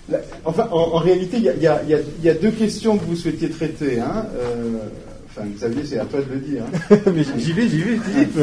En réalité, il y a deux questions que vous souhaitiez traiter. Hein. Xavier, c'est à toi de le dire. Hein. Mais j'y vais, Philippe.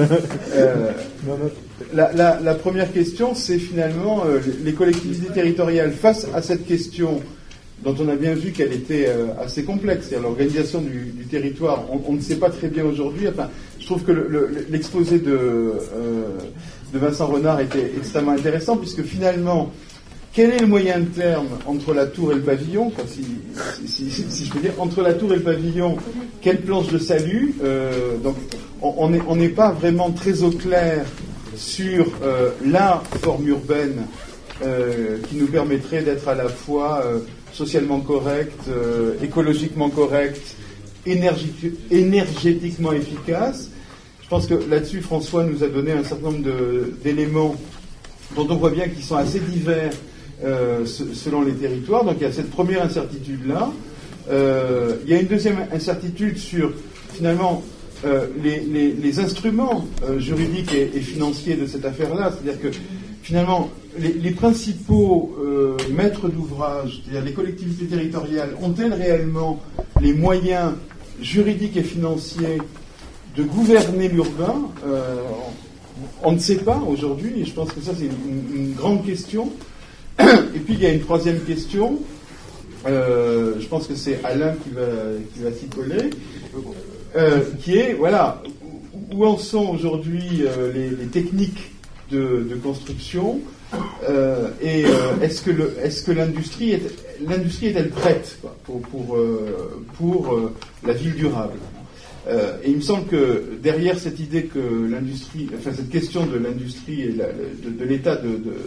La première question, c'est finalement les collectivités territoriales face à cette question dont on a bien vu qu'elle était assez complexe, c'est-à-dire l'organisation du territoire. On ne sait pas très bien aujourd'hui. Enfin, je trouve que l'exposé de Vincent Renard était extrêmement intéressant, puisque finalement, quel est le moyen de terme entre la tour et le pavillon, si je peux dire, entre la tour et le pavillon, quelle planche de salut donc, on n'est pas vraiment très au clair sur la forme urbaine qui nous permettrait d'être à la fois socialement correct, écologiquement correct, énergétiquement efficace. Je pense que là-dessus, François nous a donné un certain nombre d'éléments dont on voit bien qu'ils sont assez divers selon les territoires. Donc il y a cette première incertitude-là. Il y a une deuxième incertitude sur, finalement, les instruments juridiques et financiers de cette affaire-là. C'est-à-dire que, finalement, les principaux maîtres d'ouvrage, c'est-à-dire les collectivités territoriales, ont-elles réellement les moyens juridiques et financiers de gouverner l'urbain? On ne sait pas aujourd'hui, et je pense que ça c'est une grande question. Et puis il y a une troisième question, je pense que c'est Alain qui va s'y coller, qui est, voilà, où en sont aujourd'hui les techniques de construction, et est-ce que l'industrie est-elle prête, quoi, pour la ville durable? Et il me semble que derrière cette idée que l'industrie, enfin cette question de l'industrie et de l'état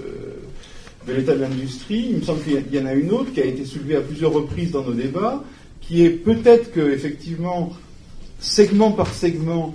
de l'état de l'industrie, il me semble qu'il y en a une autre qui a été soulevée à plusieurs reprises dans nos débats, qui est peut-être que effectivement, segment par segment,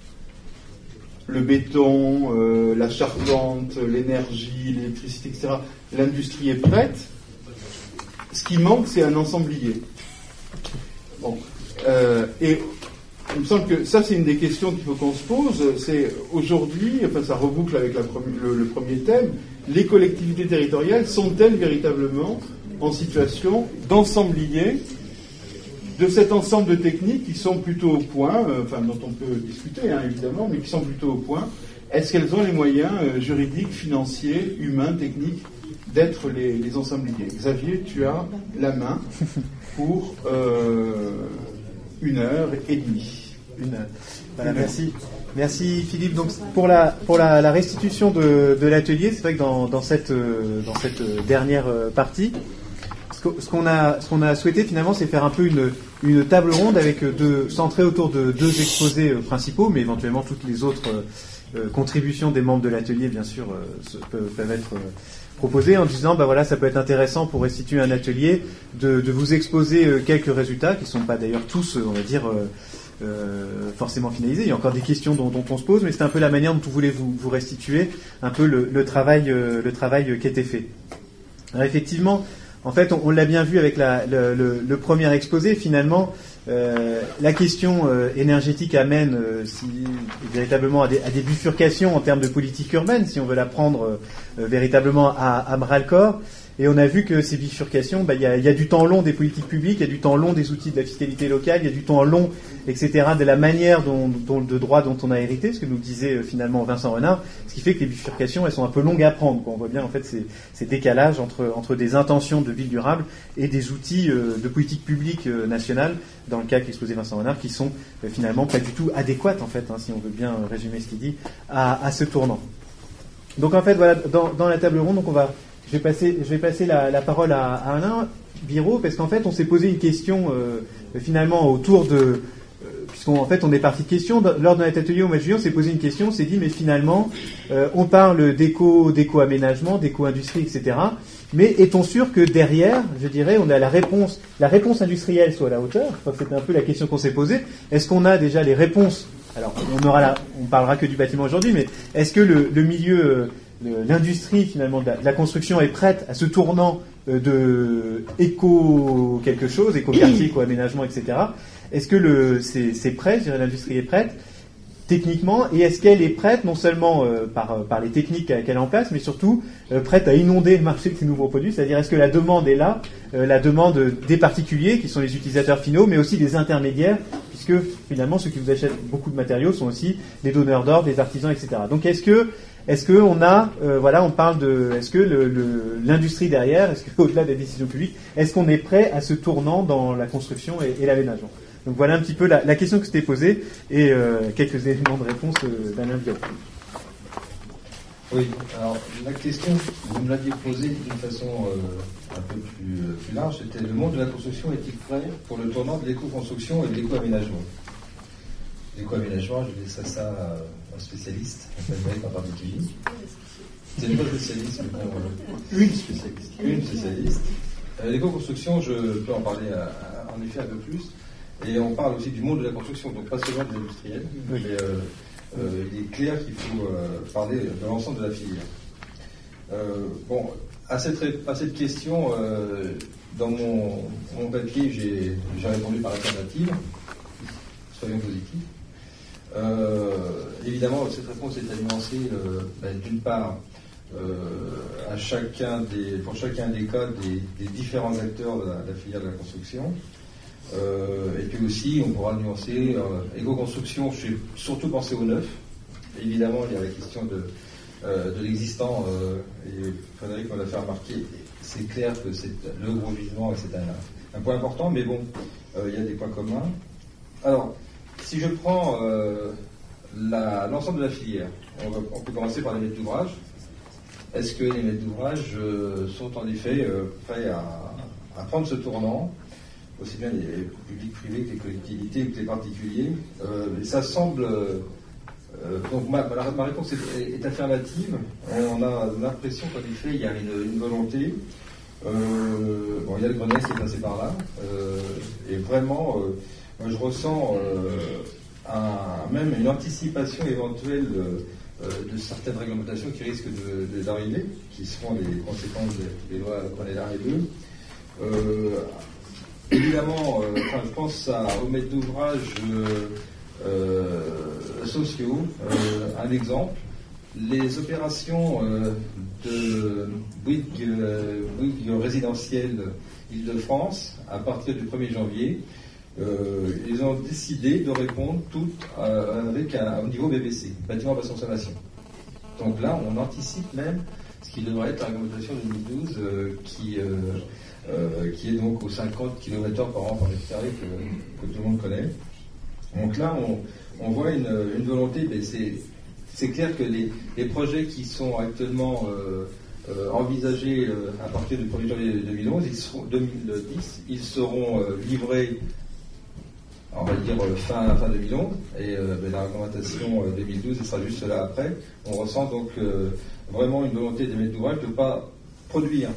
le béton, la charpente, l'énergie, l'électricité, etc., l'industrie est prête. Ce qui manque, c'est un ensemblier. Bon. Et il me semble que ça, c'est une des questions qu'il faut qu'on se pose. C'est aujourd'hui, enfin ça reboucle avec le premier thème, les collectivités territoriales sont-elles véritablement en situation d'ensemblier de cet ensemble de techniques qui sont plutôt au point, enfin dont on peut discuter hein, évidemment, mais qui sont plutôt au point. Est-ce qu'elles ont les moyens juridiques, financiers, humains, techniques d'être les ensembliers? Xavier, tu as la main pour 1h30. Voilà, merci Philippe. Donc pour la restitution de l'atelier, c'est vrai que dans cette dernière partie, ce qu'on a souhaité finalement, c'est faire un peu une table ronde avec centrée autour de deux exposés principaux, mais éventuellement toutes les autres contributions des membres de l'atelier, bien sûr, peuvent être proposées en disant, bah voilà, ça peut être intéressant pour restituer un atelier de vous exposer quelques résultats qui ne sont pas d'ailleurs tous, on va dire, forcément finalisés. Il y a encore des questions dont on se pose, mais c'est un peu la manière dont vous voulez vous restituer un peu le travail qui a été fait. Alors effectivement, en fait, on l'a bien vu avec le premier exposé, finalement, la question énergétique amène véritablement à des bifurcations en termes de politique urbaine, si on veut la prendre véritablement à bras-le-corps. Et on a vu que ces bifurcations, il y a du temps long des politiques publiques, il y a du temps long des outils de la fiscalité locale, il y a du temps long, etc., de la manière de droit dont on a hérité, ce que nous disait finalement Vincent Renard, ce qui fait que les bifurcations, elles sont un peu longues à prendre, quoi. On voit bien en fait ces décalages entre des intentions de ville durable et des outils de politique publique nationale, dans le cas qu'exposait Vincent Renard, qui sont finalement pas du tout adéquates, en fait, hein, si on veut bien résumer ce qu'il dit, à ce tournant. Donc en fait, voilà, dans la table ronde, donc je vais passer la parole à Alain Biraud, parce qu'en fait, on s'est posé une question finalement autour de... puisqu'en fait, on est parti de questions. Lors de notre atelier au mois de juillet, on s'est posé une question, on s'est dit, mais finalement, on parle d'éco-aménagement, d'éco-industrie, etc. Mais est-on sûr que derrière, je dirais, on a la réponse industrielle soit à la hauteur? Enfin, c'était un peu la question qu'on s'est posée. Est-ce qu'on a déjà les réponses? Alors, on parlera que du bâtiment aujourd'hui, mais est-ce que le milieu... l'industrie finalement de la construction est prête à ce tournant de éco quelque chose, éco-quartier, éco-aménagement, etc. Est-ce que c'est prêt, je dirais, l'industrie est prête? techniquement, et est-ce qu'elle est prête non seulement par les techniques qu'elle a en place, mais surtout prête à inonder le marché de ces nouveaux produits, c'est-à-dire est-ce que la demande est là, la demande des particuliers qui sont les utilisateurs finaux, mais aussi des intermédiaires, puisque finalement ceux qui vous achètent beaucoup de matériaux sont aussi des donneurs d'ordre, des artisans, etc. Donc est-ce que on a, on parle de, est-ce que l'industrie derrière, est-ce qu'au-delà des décisions publiques, est-ce qu'on est prêt à ce tournant dans la construction et l'aménagement? Donc voilà un petit peu la question que c'était posée et quelques éléments de réponse d'Alain Biot. Oui, alors la question, vous me l'aviez posée d'une façon un peu plus large, c'était le monde de la construction est-il prêt pour le tournant de l'éco-construction et de l'éco-aménagement? L'éco-aménagement, je laisse ça à un spécialiste, en particulier. C'est une spécialiste, mais bon, une spécialiste. L'éco-construction, je peux en parler en effet un peu plus. Et on parle aussi du monde de la construction, donc pas seulement des industriels, mais il est clair qu'il faut parler de l'ensemble de la filière. Bon, à cette question, dans mon papier, j'ai répondu par alternative, soyons positifs. Évidemment, cette réponse est nuancée, d'une part, pour chacun des cas des différents acteurs de la filière de la construction. Et puis aussi, on pourra nuancer éco-construction, je suis surtout pensé au neuf. Évidemment, il y a la question de l'existant, et Frédéric me l'a fait remarquer, c'est clair que c'est le gros gisement et c'est un point important, mais bon, il y a des points communs. Alors, si je prends l'ensemble de la filière, on peut commencer par les maîtres d'ouvrage. Est-ce que les maîtres d'ouvrage sont en effet prêts à prendre ce tournant, aussi bien les publics privés que les collectivités que les particuliers? Ça semble... donc ma réponse est affirmative. On a l'impression qu'en effet, il y a une volonté. Il y a le Grenelle qui est passé par là. Et vraiment, moi, je ressens même une anticipation éventuelle de certaines réglementations qui risquent d'arriver, qui seront les conséquences des lois Grenelle 1 et 2. Évidemment, je pense aux maîtres d'ouvrage sociaux. Un exemple, les opérations de Bouygues résidentiel Île-de-France, à partir du 1er janvier, ils ont décidé de répondre toutes avec un niveau BBC, bâtiment basse consommation. Donc là, on anticipe même ce qui devrait être la réglementation 2012 qui est donc aux 50 km par an par mètre carré que tout le monde connaît. Donc là, on voit une volonté, mais c'est clair que les projets qui sont actuellement envisagés à partir du 1er janvier 2010, ils seront livrés, on va dire, fin 2011, et la réglementation 2012, elle sera juste là après. On ressent donc vraiment une volonté des maîtres d'ouvrage de ne pas produire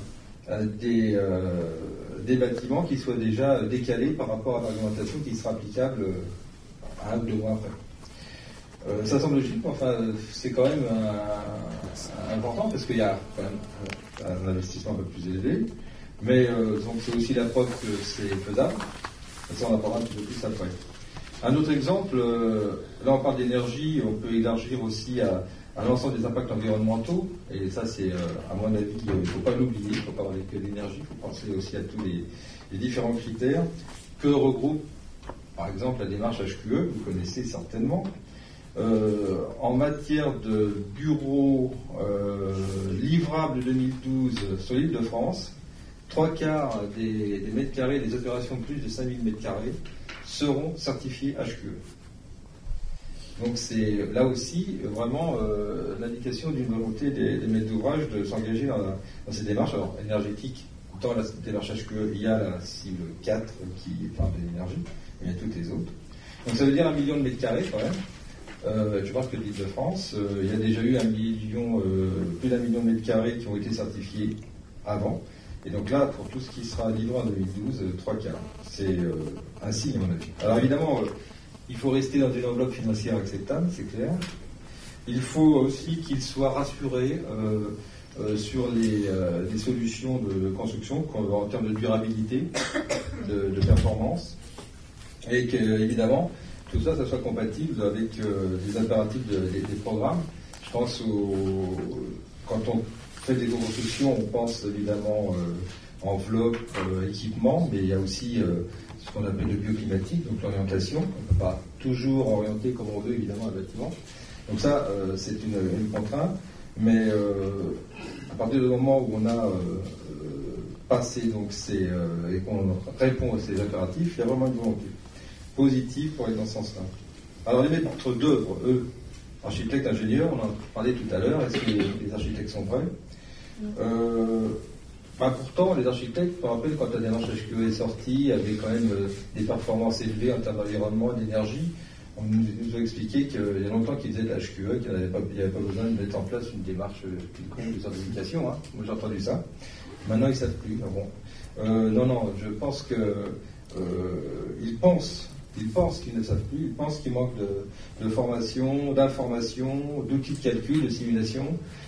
des bâtiments qui soient déjà décalés par rapport à la réglementation qui sera applicable 1 ou 2 mois après. Ça semble logique, mais enfin, c'est quand même important parce qu'il y a quand même un investissement un peu plus élevé, mais donc c'est aussi la preuve que c'est faisable. Ça, on en parlera un petit peu plus après. Un autre exemple, là on parle d'énergie, on peut élargir aussi à l'ensemble des impacts environnementaux, et ça c'est, à mon avis, il ne faut pas l'oublier, il ne faut pas parler que d'énergie, il faut penser aussi à tous les différents critères que regroupe, par exemple, la démarche HQE, vous connaissez certainement. En matière de bureaux livrables 2012 sur l'île de France, 3/4 des mètres carrés des opérations de plus de 5000 mètres carrés seront certifiés HQE. Donc c'est là aussi vraiment l'indication d'une volonté des maîtres d'ouvrage de s'engager dans ces démarches. Alors énergétiques, dans la démarche HQE, il y a la cible 4 qui parle de l'énergie, mais il y a toutes les autres. Donc ça veut dire 1 million de mètres carrés quand même. Je pense que l'Île-de-France, il y a déjà eu plus d'1 million de mètres carrés qui ont été certifiés avant. Et donc là, pour tout ce qui sera livré en 2012, 3/4. C'est un signe, à mon avis. Alors évidemment, il faut rester dans une enveloppe financière acceptable, c'est clair. Il faut aussi qu'il soit rassuré sur les solutions de construction en termes de durabilité, de performance. Et qu'évidemment, tout ça soit compatible avec les impératifs des programmes. Je pense quand on fait des constructions, on pense évidemment enveloppe, équipement, mais il y a aussi ce qu'on appelle le bioclimatique, donc l'orientation. On ne peut pas toujours orienter comme on veut évidemment un bâtiment. Donc ça, c'est une contrainte, mais à partir du moment où on a passé donc et qu'on répond à ces impératifs, il y a vraiment une volonté positive pour aller dans ce sens-là. Alors les maîtres d'œuvre, eux, architectes, ingénieurs, on en parlait tout à l'heure, est-ce que les architectes sont vrais? Pourtant, les architectes, je me rappelle quand la démarche HQE est sortie, avaient quand même des performances élevées en termes d'environnement et d'énergie. On nous a expliqué qu'il y a longtemps qu'ils faisaient de l'HQE, qu'il n'y avait pas besoin de mettre en place une démarche quelconque de certification. Hein. Moi, j'ai entendu ça. Maintenant, ils ne savent plus. Non, je pense qu'ils pensent qu'ils ne savent plus. Ils pensent qu'il manque de formation, d'information, d'outils de calcul, de simulation.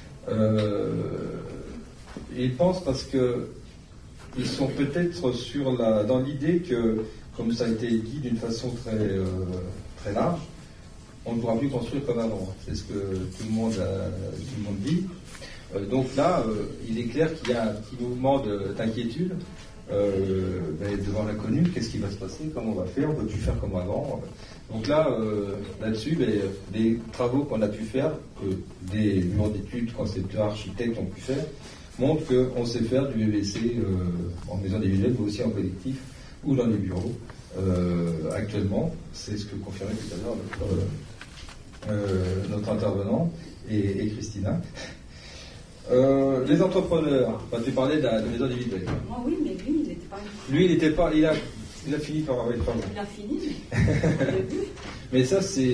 Ils pensent parce qu'ils sont peut-être dans l'idée que, comme ça a été dit d'une façon très large, on ne pourra plus construire comme avant. C'est ce que tout le monde dit. Donc là, il est clair qu'il y a un petit mouvement d'inquiétude devant l'inconnu. Qu'est-ce qui va se passer? Comment on va faire? On ne peut plus faire comme avant. Donc là-dessus, les travaux qu'on a pu faire, que des bureaux d'études, concepteurs, architectes ont pu faire, montrent qu'on sait faire du VVC en maison individuelle, mais aussi en collectif ou dans les bureaux. Actuellement, c'est ce que confirmait tout à l'heure notre intervenant et Christina. Les entrepreneurs, tu parlais de maison individuelle. Oui, mais lui, il n'était pas. Lui, il n'était pas. Il a fini par avoir une femme. Il a fini, mais mais ça, c'est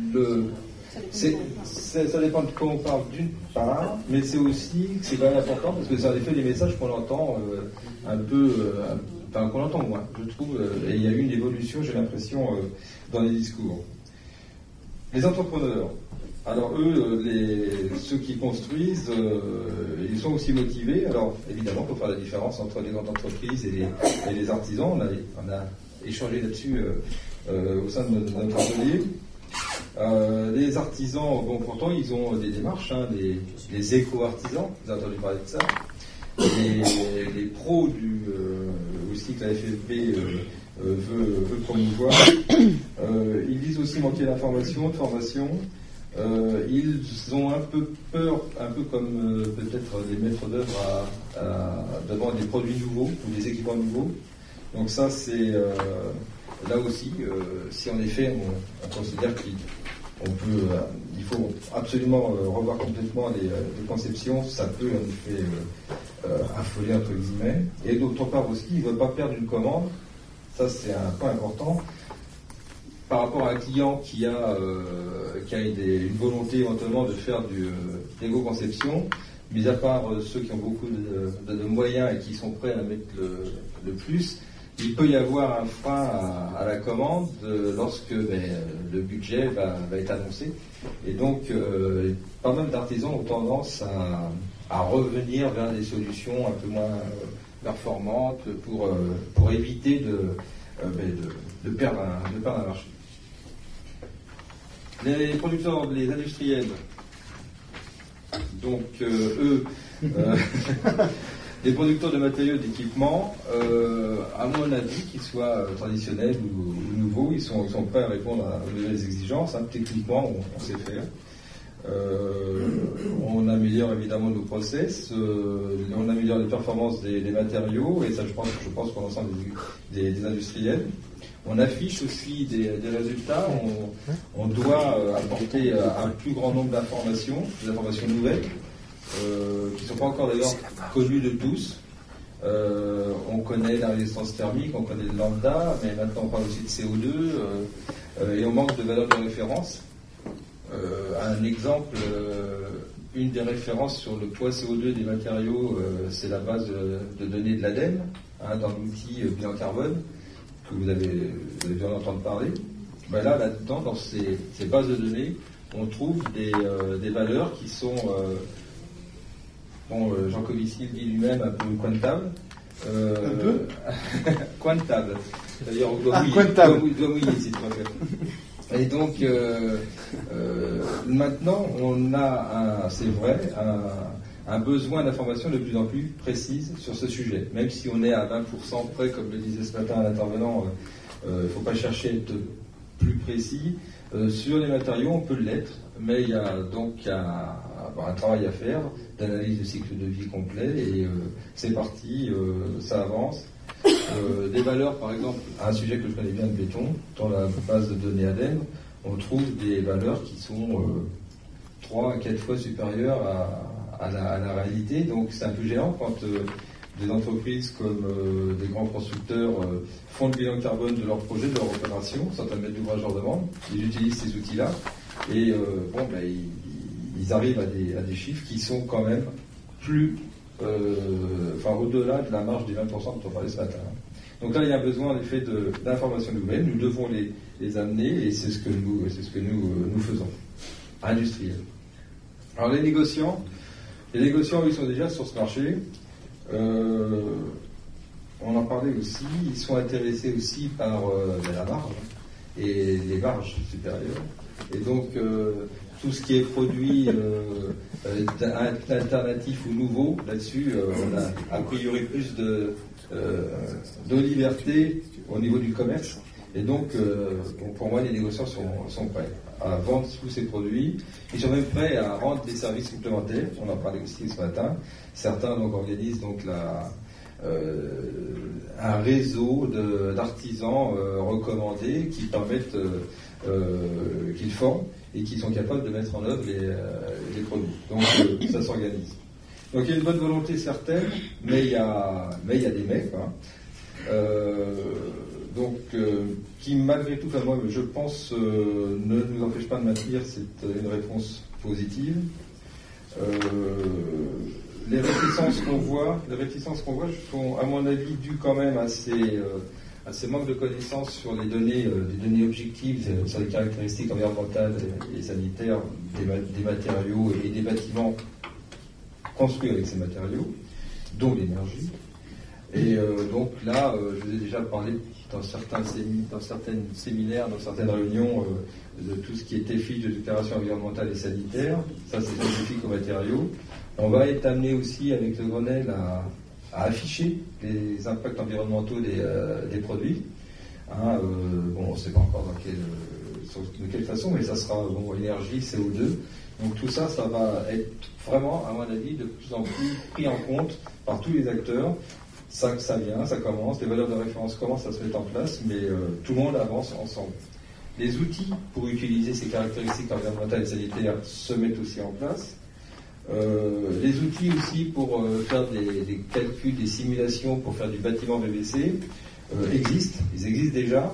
ça dépend de quoi on parle d'une part, mais c'est aussi c'est quand même important parce que c'est en effet des messages qu'on entend qu'on entend moins, je trouve, et il y a eu une évolution, j'ai l'impression, dans les discours. Les entrepreneurs, alors eux, ceux qui construisent, ils sont aussi motivés. Alors évidemment, pour faire la différence entre les grandes entreprises et les artisans, on a échangé là-dessus au sein de notre atelier. Les artisans, pourtant, ils ont des démarches, les éco-artisans, vous avez entendu parler de ça. Les pros aussi que la FFB veut promouvoir. Ils disent aussi manquer d'information, de formation. Ils ont un peu peur, un peu comme peut-être les maîtres d'œuvre devant des produits nouveaux ou des équipements nouveaux. Donc ça, c'est là aussi, si en effet on considère qu'il faut absolument revoir complètement les conceptions, ça peut en effet affoler entre guillemets. Et d'autre part aussi, il ne veut pas perdre une commande. Ça, c'est un point important. Par rapport à un client qui a une volonté éventuellement de faire de l'éco-conception, mis à part ceux qui ont beaucoup de moyens et qui sont prêts à mettre le plus, il peut y avoir un frein à la commande lorsque le budget va être annoncé. Et donc, pas mal d'artisans ont tendance à revenir vers des solutions un peu moins performantes pour éviter de perdre un marché. Les producteurs, les industriels, donc eux, les producteurs de matériaux d'équipement, à mon avis, qu'ils soient traditionnels ou nouveaux, ils sont prêts à répondre aux nouvelles exigences. Techniquement, on sait faire. On améliore évidemment nos process, on améliore les performances des matériaux, et ça, je pense pour l'ensemble des industriels. On affiche aussi des résultats, on doit apporter un plus grand nombre d'informations, des informations nouvelles, qui ne sont pas encore d'ailleurs connues de tous. On connaît la résistance thermique, on connaît le lambda, mais maintenant on parle aussi de CO2, et on manque de valeurs de référence. Un exemple, une des références sur le poids CO2 des matériaux, c'est la base de données de l'ADEME, dans l'outil bilan carbone, que vous avez dû en entendre parler. Là-dedans, dans ces bases de données, on trouve des valeurs qui sont, Jean Covici le dit lui-même, un peu quantables. Un peu quantables. C'est-à-dire, on doit mouiller si tu préfères. Et donc, maintenant, on a, c'est vrai, un besoin d'information de plus en plus précise sur ce sujet. Même si on est à 20% près, comme le disait ce matin l'intervenant, il ne faut pas chercher à être plus précis. Sur les matériaux, on peut l'être, mais il y a donc un travail à faire d'analyse de cycle de vie complet, et c'est parti, ça avance. Des valeurs, par exemple, un sujet que je connais bien, le béton, dans la base de données ADEME, on trouve des valeurs qui sont 3 à 4 fois supérieures à la réalité. Donc c'est un peu gênant quand des entreprises comme des grands constructeurs font le bilan carbone de leur projet, de leur opération, certains maîtres d'ouvrage leur demandent, ils utilisent ces outils-là, et ils arrivent à des chiffres qui sont quand même plus, au-delà de la marge des 20% dont on parlait ce matin. Donc là, il y a besoin en effet d'informations nouvelles, nous devons les amener, et c'est ce que nous faisons, industriels. Alors les négociants, ils sont déjà sur ce marché. On en parlait aussi, ils sont intéressés aussi par la marge et les marges supérieures. Et donc, tout ce qui est produit alternatif ou nouveau, là-dessus, on a a priori plus de liberté au niveau du commerce. Et donc, pour moi, les négociants sont prêts à vendre tous ces produits. Ils sont même prêts à rendre des services supplémentaires. On en parlait aussi ce matin. Certains donc, organisent donc un réseau d'artisans recommandés qui permettent, qu'ils forment et qui sont capables de mettre en œuvre les produits. Donc, ça s'organise. Donc, il y a une bonne volonté certaine, mais il y a des mecs, quoi. Qui malgré tout, moi je pense, ne nous empêche pas de maintenir une réponse positive. Les réticences qu'on voit sont à mon avis dues quand même à ces manques de connaissances sur les données objectives, sur les caractéristiques environnementales et sanitaires des matériaux et des bâtiments construits avec ces matériaux, dont l'énergie. Et donc là, je vous ai déjà parlé dans certains séminaires, dans certaines réunions, de tout ce qui était fiche de déclaration environnementale et sanitaire. Ça, c'est spécifique aux matériaux. On va être amené aussi avec le Grenelle à afficher les impacts environnementaux des produits. On ne sait pas encore de quelle façon, mais ça sera énergie, CO2. Donc tout ça, ça va être vraiment, à mon avis, de plus en plus pris en compte par tous les acteurs. Ça commence, les valeurs de référence commencent à se mettre en place, mais tout le monde avance ensemble. Les outils pour utiliser ces caractéristiques environnementales et sanitaires se mettent aussi en place. Les outils aussi pour faire des calculs, des simulations pour faire du bâtiment VVC existent. Ils existent déjà.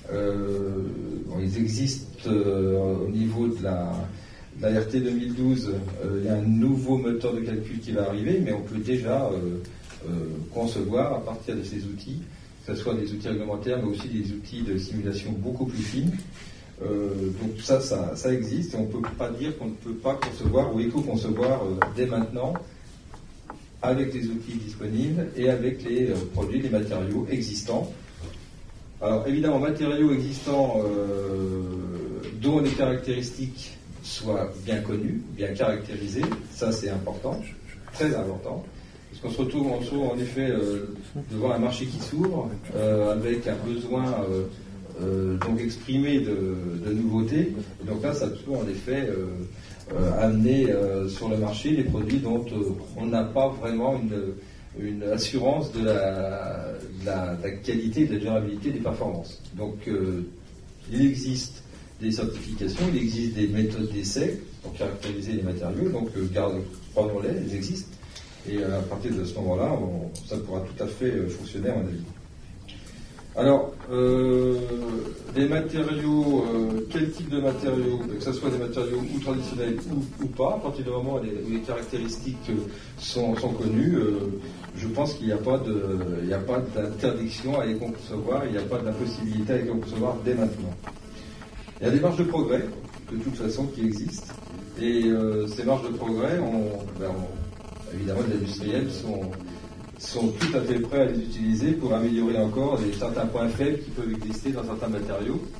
Ils existent au niveau de la RT 2012. Il y a un nouveau moteur de calcul qui va arriver, mais on peut déjà concevoir à partir de ces outils, que ce soit des outils réglementaires, mais aussi des outils de simulation beaucoup plus fines. Donc ça existe, et on ne peut pas dire qu'on ne peut pas concevoir ou éco-concevoir dès maintenant avec les outils disponibles et avec les produits, les matériaux existants. Alors évidemment, matériaux existants dont les caractéristiques soient bien connues, bien caractérisées, ça c'est important, très important. Parce qu'on se retrouve en effet devant un marché qui s'ouvre avec un besoin donc exprimé de nouveautés. Et donc là, ça peut en effet amener sur le marché des produits dont on n'a pas vraiment une assurance de la qualité, de la durabilité des performances. Donc il existe des certifications, il existe des méthodes d'essai pour caractériser les matériaux, donc prenons-les, elles existent. Et à partir de ce moment-là, ça pourra tout à fait fonctionner à mon avis. Alors, des matériaux, quel type de matériaux, que ce soit des matériaux ou traditionnels ou pas, à partir du moment où les caractéristiques sont connues, je pense qu'il n'y a pas d'interdiction à les concevoir, il n'y a pas d'impossibilité à les concevoir dès maintenant. Il y a des marges de progrès, de toute façon, qui existent, et ces marges de progrès, évidemment, les industriels sont tout à fait prêts à les utiliser pour améliorer encore certains points faibles qui peuvent exister dans certains matériaux.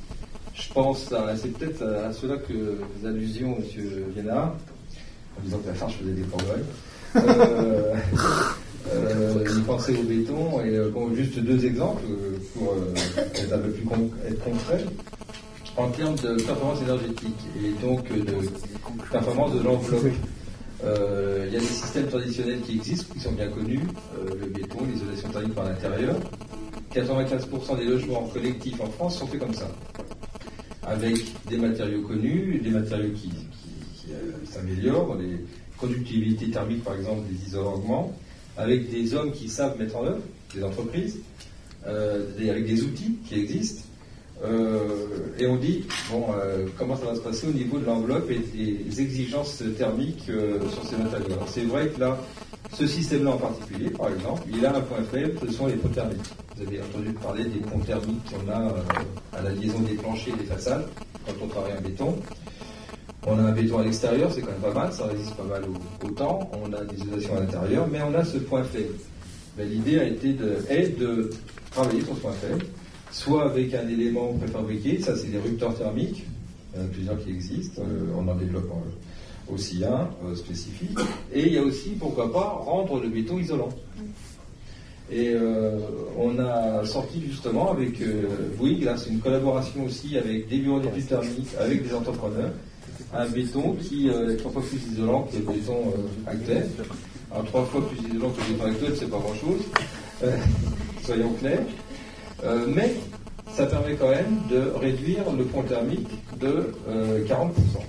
Je pense c'est peut-être à cela que vous allusions, M. Viennard, en disant que la Farge faisait des progrès. Il pensait au béton, et juste deux exemples pour être un peu plus concret. En termes de performance énergétique et donc de performance de l'enveloppe, il y a des systèmes traditionnels qui existent, qui sont bien connus, le béton, l'isolation thermique par l'intérieur. 95% des logements collectifs en France sont faits comme ça, avec des matériaux connus, des matériaux qui s'améliorent, les conductivités thermiques par exemple, des isolants, avec des hommes qui savent mettre en œuvre, des entreprises, avec des outils qui existent. Et on dit, comment ça va se passer au niveau de l'enveloppe et des exigences thermiques sur ces matériaux. Alors c'est vrai que là, ce système-là en particulier, par exemple, il a un point faible, ce sont les ponts thermiques. Vous avez entendu parler des ponts thermiques qu'on a à la liaison des planchers et des façades, quand on travaille en béton. On a un béton à l'extérieur, c'est quand même pas mal, ça résiste pas mal au temps. On a des isolations à l'intérieur, mais on a ce point faible. L'idée est de travailler sur ce point faible, soit avec un élément préfabriqué, ça c'est des rupteurs thermiques, il y en a plusieurs qui existent, on en développe aussi un spécifique, et il y a aussi, pourquoi pas, rendre le béton isolant. Et on a sorti justement avec Bouygues, là c'est une collaboration aussi avec des bureaux d'études thermiques, avec des entrepreneurs, un béton qui est 3 fois plus isolant que le béton actuel. Alors 3 fois plus isolant que le béton actuel, c'est pas grand-chose, soyons clairs. Mais ça permet quand même de réduire le point thermique de 40%.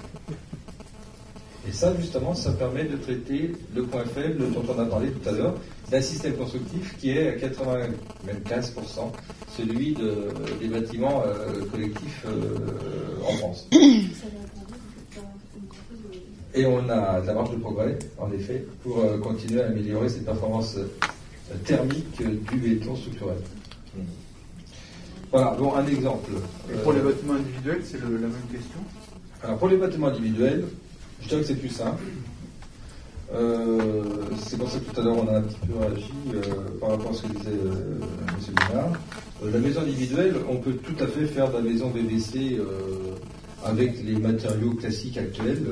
Et ça, justement, ça permet de traiter le point faible dont on a parlé tout à l'heure, d'un système constructif qui est à 95%, celui des bâtiments collectifs en France. Et on a de la marge de progrès, en effet, pour continuer à améliorer cette performance thermique du béton structurel. Voilà, bon, un exemple. Et pour les bâtiments individuels, c'est la même question? Alors, pour les bâtiments individuels, je dirais que c'est plus simple. C'est pour ça que tout à l'heure, on a un petit peu réagi par rapport à ce que disait M. Bernard. La maison individuelle, on peut tout à fait faire de la maison BBC avec les matériaux classiques actuels,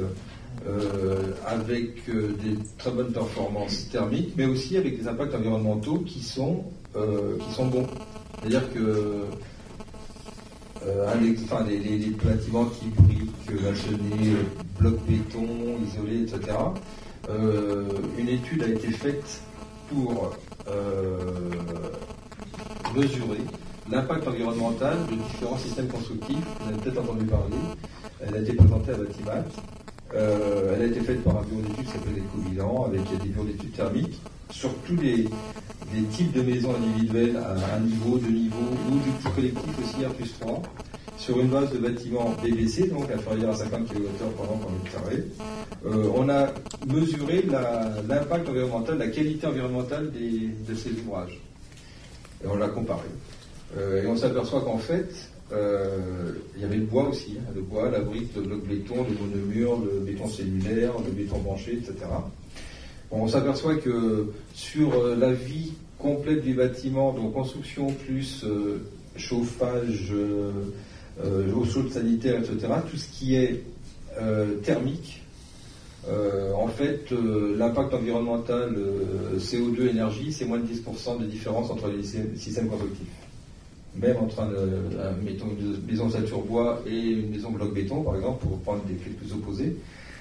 avec des très bonnes performances thermiques, mais aussi avec des impacts environnementaux qui sont bons. C'est-à-dire que les bâtiments type briques, maçonnés, blocs béton, isolés, etc. Une étude a été faite pour mesurer l'impact environnemental de différents systèmes constructifs. Vous avez peut-être entendu parler. Elle a été présentée à Batimat. Elle a été faite par un bureau d'études qui s'appelle Ecobilan, avec des bureaux d'études thermiques, sur tous les types de maisons individuelles à 1 niveau, 2 niveaux, ou du petit collectif aussi R+3, sur une base de bâtiments BBC, donc inférieur à 50 kWh par mètre carré. On a mesuré l'impact environnemental, la qualité environnementale de ces ouvrages. Et on l'a comparé. Et on s'aperçoit qu'en fait, il y avait le bois aussi, le bois, la brique, le bloc béton, le monomure, le béton cellulaire, le béton branché, etc. Bon, on s'aperçoit que sur la vie complète du bâtiment, donc construction plus chauffage, eau chaude sanitaire, etc., tout ce qui est thermique, en fait, l'impact environnemental CO2 énergie, c'est moins de 10% de différence entre les systèmes constructifs. Même entre une maison ossature bois et une maison bloc béton, par exemple, pour prendre des cas plus opposés,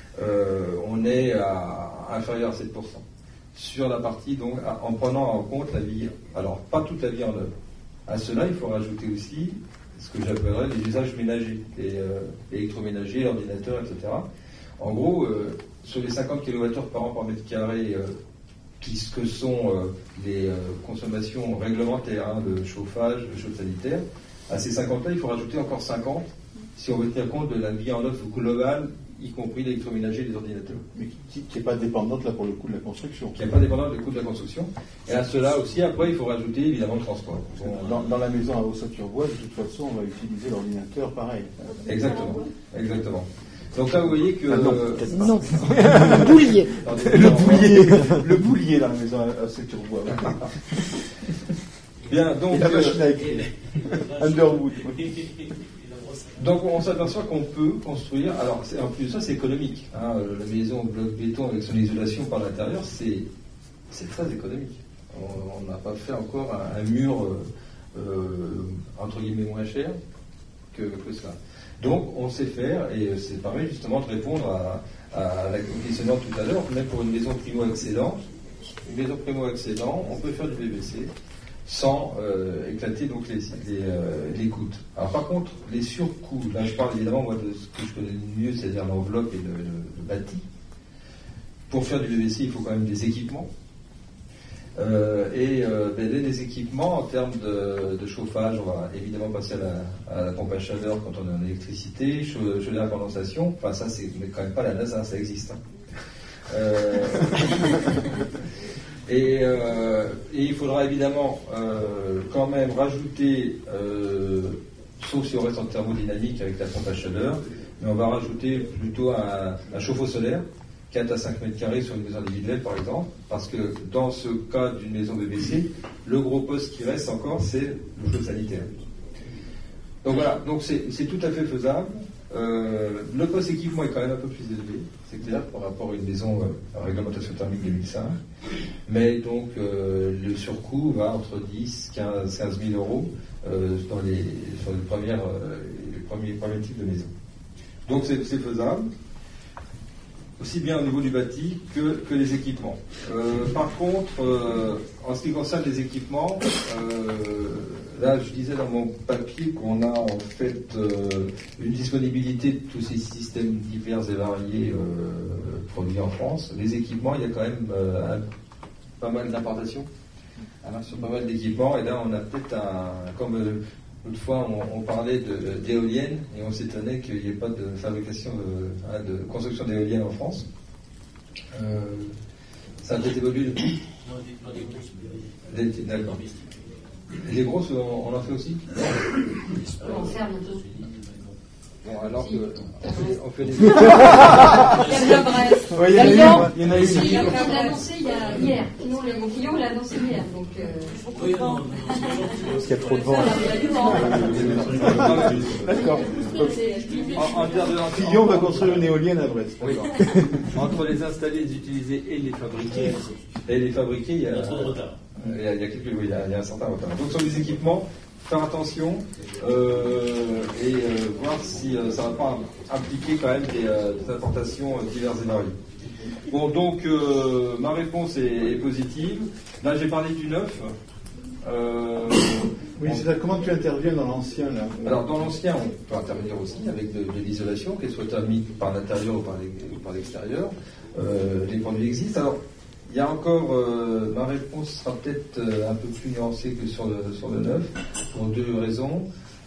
on est à inférieur à 7%. Sur la partie, donc, en prenant en compte la vie, alors pas toute la vie en œuvre. À cela, il faut rajouter aussi ce que j'appellerais les usages ménagers, l'électroménager, l'ordinateur, etc. En gros, sur les 50 kWh par an par mètre carré, que sont les consommations réglementaires de chauffage, de chaude sanitaire, à ces 50-là, il faut rajouter encore 50 si on veut tenir compte de la vie en œuvre globale, y compris l'électroménager et les ordinateurs. Mais qui n'est pas dépendante, là, pour le coût de la construction. Qui n'est pas dépendante du coût de la construction. Et à cela aussi, après, il faut rajouter évidemment le transport. Dans la maison à ossature bois, de toute façon, on va utiliser l'ordinateur pareil. Exactement. Donc là, vous voyez que... Non. Le boulier. Le boulier dans la maison à ossature bois. Bien, donc... Et la machine à écrire. Underwood. Donc on s'aperçoit qu'on peut construire, alors en plus de ça c'est économique, hein, la maison en bloc béton avec son isolation par l'intérieur, c'est très économique. On n'a pas fait encore un mur entre guillemets moins cher que cela. Donc on sait faire, et c'est pareil justement de répondre à la questionnaire tout à l'heure, même pour une maison primo-accédant, on peut faire du PVC sans éclater donc les coûts. Alors par contre, les surcoûts, là je parle évidemment moi de ce que je connais le mieux, c'est-à-dire l'enveloppe et le bâti. Pour faire du PVC, il faut quand même des équipements. Les équipements en termes de chauffage, on va évidemment passer à la pompe à chaleur quand on est en électricité, chaudière à condensation, enfin ça c'est quand même pas la NASA, ça existe. Et il faudra évidemment quand même rajouter, sauf si on reste en thermodynamique avec la pompe à chaleur, mais on va rajouter plutôt un chauffe-eau solaire, 4 à 5 mètres carrés sur une maison individuelle par exemple, parce que dans ce cas d'une maison BBC, le gros poste qui reste encore, c'est le chaud sanitaire. Donc voilà, donc c'est tout à fait faisable. Le poste équipement est quand même un peu plus élevé, c'est clair, par rapport à une maison à réglementation thermique 2005. Mais donc le surcoût va entre 10 000 et 15 000 euros sur les premiers types de maisons. Donc c'est faisable, aussi bien au niveau du bâti que les équipements. Par contre, en ce qui concerne les équipements, là je disais dans mon papier qu'on a en fait une disponibilité de tous ces systèmes divers et variés produits en France. Les équipements, il y a quand même pas mal d'importations sur pas mal d'équipements, et là on a peut-être comme l'autre fois on parlait d'éoliennes et on s'étonnait qu'il n'y ait pas de fabrication de construction d'éoliennes en France. Ça a peut-être évolué depuis. D'accord. Les grosses, on en fait aussi. On fait bientôt. Bon, alors que on fait les. Il y a de Brest. Il y en a une. Il l'a annoncé hier. Sinon, mon client l'a annoncé hier. Donc, Parce qu'il y a trop de vent. D'accord. Fillon va construire une éolienne à Brest. Oui. Entre les installer, les utiliser et les fabriquer. Il y a trop de retard. Il y a un certain retard. Donc sur les équipements, faire attention et voir si ça ne va pas impliquer quand même des importations diverses et variées. Bon, donc ma réponse est positive. Là, j'ai parlé du neuf. Oui, c'est comment tu interviens dans l'ancien là. Alors dans l'ancien, on peut intervenir aussi avec de l'isolation, qu'elle soit thermique par l'intérieur ou par l'extérieur. Les produits existent. Alors il y a encore, ma réponse sera peut-être un peu plus nuancée que sur le neuf, pour deux raisons.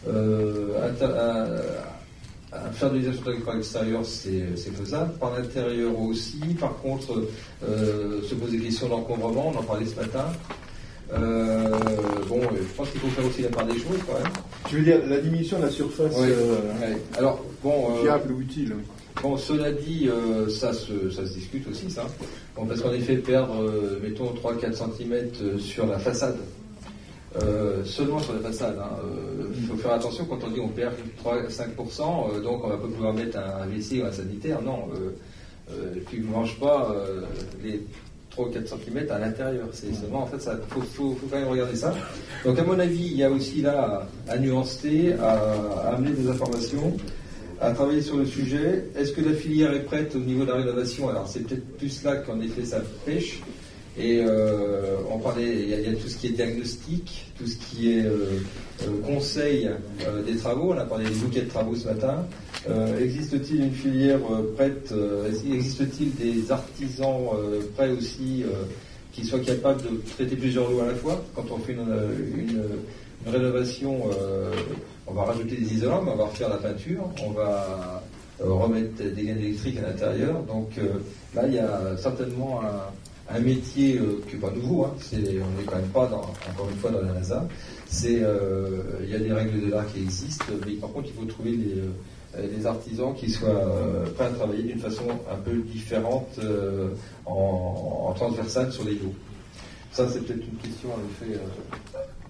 Faire de l'isolation thermique par l'extérieur, c'est faisable. Par l'intérieur aussi. Par contre, se poser des questions d'encombrement, on en parlait ce matin. Je pense qu'il faut faire aussi la part des choses quand même. Tu veux dire la diminution de la surface Alors, fiable ou utile. Bon, cela dit, ça se discute aussi, ça. Bon, parce qu'en effet, perdre, mettons, 3-4 cm sur la façade, seulement sur la façade, il faut faire attention quand on dit on perd 3-5%, donc on va pas pouvoir mettre un WC ou un sanitaire, non. Tu ne manges pas les 3 ou 4 cm à l'intérieur. C'est seulement, en fait, ça faut quand même regarder ça. Donc, à mon avis, il y a aussi là à nuancer, à amener des informations, à travailler sur le sujet. Est-ce que la filière est prête au niveau de la rénovation? Alors, c'est peut-être plus là qu'en effet ça pêche. Et on parlait, il y a tout ce qui est diagnostic, tout ce qui est conseil des travaux. On a parlé des bouquets de travaux ce matin. Existe-t-il une filière prête? Existe-t-il des artisans prêts aussi qui soient capables de traiter plusieurs lots à la fois? Quand on fait une rénovation, on va rajouter des isolants, mais on va refaire la peinture, on va remettre des gaines électriques à l'intérieur. Donc là, il y a certainement un métier qui n'est pas nouveau, on n'est quand même pas encore une fois dans la NASA. Il y a des règles de l'art qui existent, mais par contre il faut trouver des artisans qui soient prêts à travailler d'une façon un peu différente en transversale sur les lots. Ça c'est peut-être une question en effet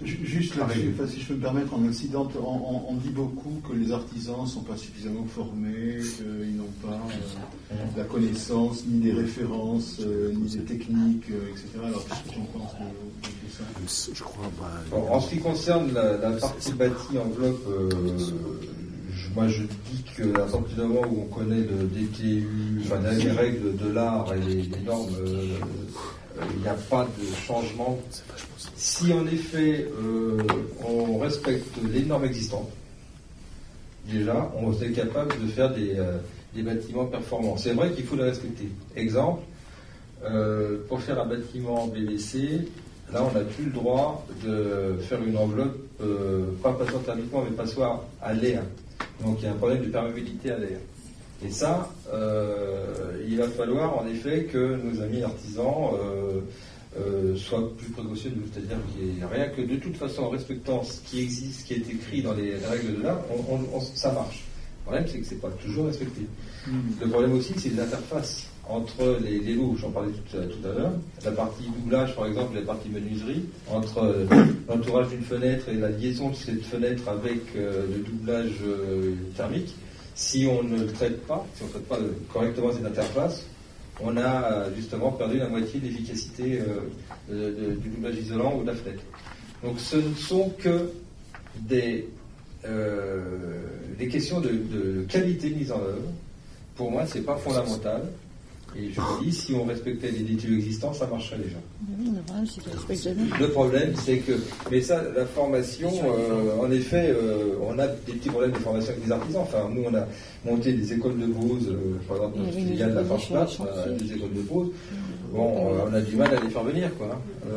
Juste là-dessus, si je peux me permettre, en Occident, on dit beaucoup que les artisans ne sont pas suffisamment formés, qu'ils n'ont pas la connaissance, ni des références, ni des techniques, etc. Alors, qu'est-ce que tu en penses de ça? Je crois pas. Bon, en ce qui concerne la partie bâtie enveloppe, moi je dis que à partir du moment où on connaît le DTU, enfin les règles de l'art et les normes, il n'y a pas de changement. Si en effet on respecte les normes existantes, déjà on est capable de faire des bâtiments performants. C'est vrai qu'il faut les respecter. Exemple, pour faire un bâtiment BVC, là on n'a plus le droit de faire une enveloppe, pas passoire thermiquement, mais passoire à l'air. Donc il y a un problème de perméabilité à l'air. Et ça, il va falloir en effet que nos amis artisans soient plus précautionneux. C'est-à-dire qu'il y a rien que de toute façon, en respectant ce qui existe, ce qui est écrit dans les règles de l'art, ça marche. Le problème, c'est que c'est pas toujours respecté. Le problème aussi, c'est les interfaces entre les lots, j'en parlais tout à l'heure, la partie doublage par exemple, la partie menuiserie, entre l'entourage d'une fenêtre et la liaison de cette fenêtre avec le doublage thermique. Si on ne le traite pas, si on ne traite pas correctement cette interface, on a justement perdu la moitié de l'efficacité du doublage isolant ou de la fenêtre. Donc ce ne sont que des questions de qualité de mise en œuvre. Pour moi, c'est pas fondamental. Et je me dis, si on respectait les DTU existants, ça marcherait déjà. Le problème, c'est que... Mais ça, la formation, en effet, on a des petits problèmes de formation avec les artisans. Enfin, nous, on a monté des écoles de pose, par exemple, notre filiale de la Forge Plate, on a des écoles de pose. Bon, on a du mal à les faire venir, quoi.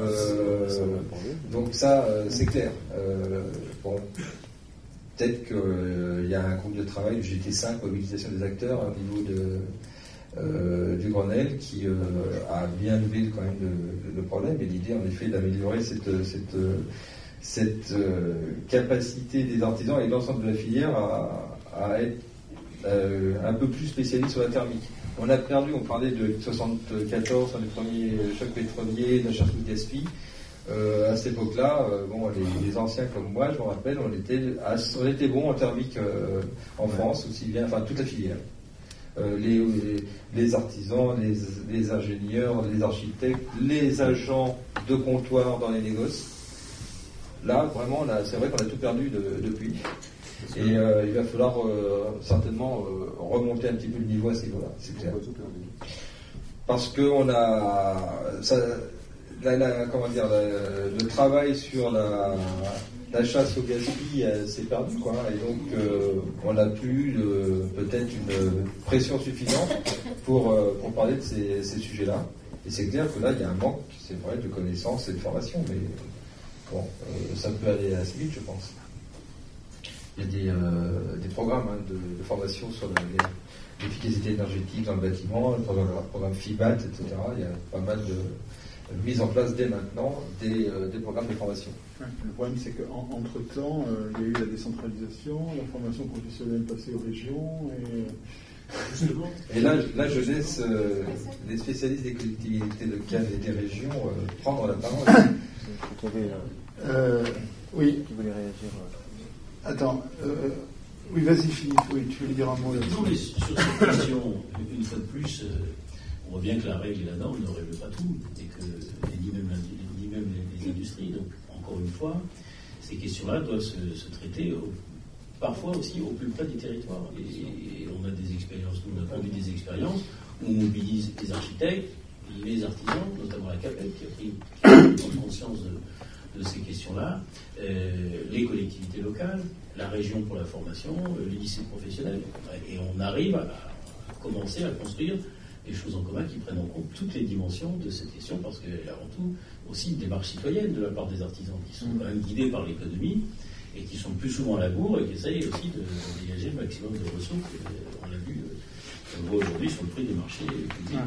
Donc ça, c'est clair. Bon, peut-être qu'il y a un groupe de travail du GT5, mobilisation des acteurs, au niveau du Grenelle, qui a bien levé quand même le problème. Et l'idée, en effet, d'améliorer cette capacité des artisans et de l'ensemble de la filière à être un peu plus spécialistes sur la thermique. On a perdu, on parlait de 74, les premiers chocs pétroliers, de la chartreuse Gaspi. À cette époque-là, bon, les anciens comme moi, je me rappelle, on était bons en thermique en France, aussi bien, enfin toute la filière. Les artisans, les ingénieurs, les architectes, les agents de comptoir dans les négoces. Là, vraiment, c'est vrai qu'on a tout perdu depuis. Et il va falloir certainement remonter un petit peu le niveau à ce niveau-là, c'est clair. Parce qu'on a... le travail sur la chasse au gaspillage s'est perdu, quoi. Et donc, on n'a plus peut-être une pression suffisante pour parler de ces sujets-là. Et c'est clair que là, il y a un manque, c'est vrai, de connaissances et de formation. Mais bon, ça peut aller assez vite, je pense. Il y a des programmes de formation sur l'efficacité énergétique dans le bâtiment, le programme FIBAT, etc. Il y a pas mal de mise en place dès maintenant des programmes de formation. Le problème, c'est qu'entre-temps, il y a eu la décentralisation, la formation professionnelle passée aux régions. Et là, je laisse les spécialistes des collectivités locales et des régions prendre la parole. Oui. Qui voulait réagir Attends. Oui, vas-y, Philippe. Oui, tu voulais dire un mot là-dessus. Non, mais sur cette question, une fois de plus, on voit bien que la règle et la norme ne règlent pas tout, et ni même les industries. Donc, encore une fois, ces questions-là doivent se traiter parfois aussi au plus près des territoires. Et on a des expériences, nous on a conduit des expériences où on mobilise les architectes, les artisans, notamment la CAPEC, qui a pris conscience de ces questions-là, les collectivités locales, la région pour la formation, les lycées professionnels. Et on arrive à commencer à construire des choses en commun qui prennent en compte toutes les dimensions de cette question, parce qu'il y a avant tout aussi une démarche citoyenne de la part des artisans qui sont quand même guidés par l'économie et qui sont plus souvent à la bourre et qui essayent aussi de dégager le maximum de ressources. On l'a vu, on voit aujourd'hui sur le prix des marchés publics.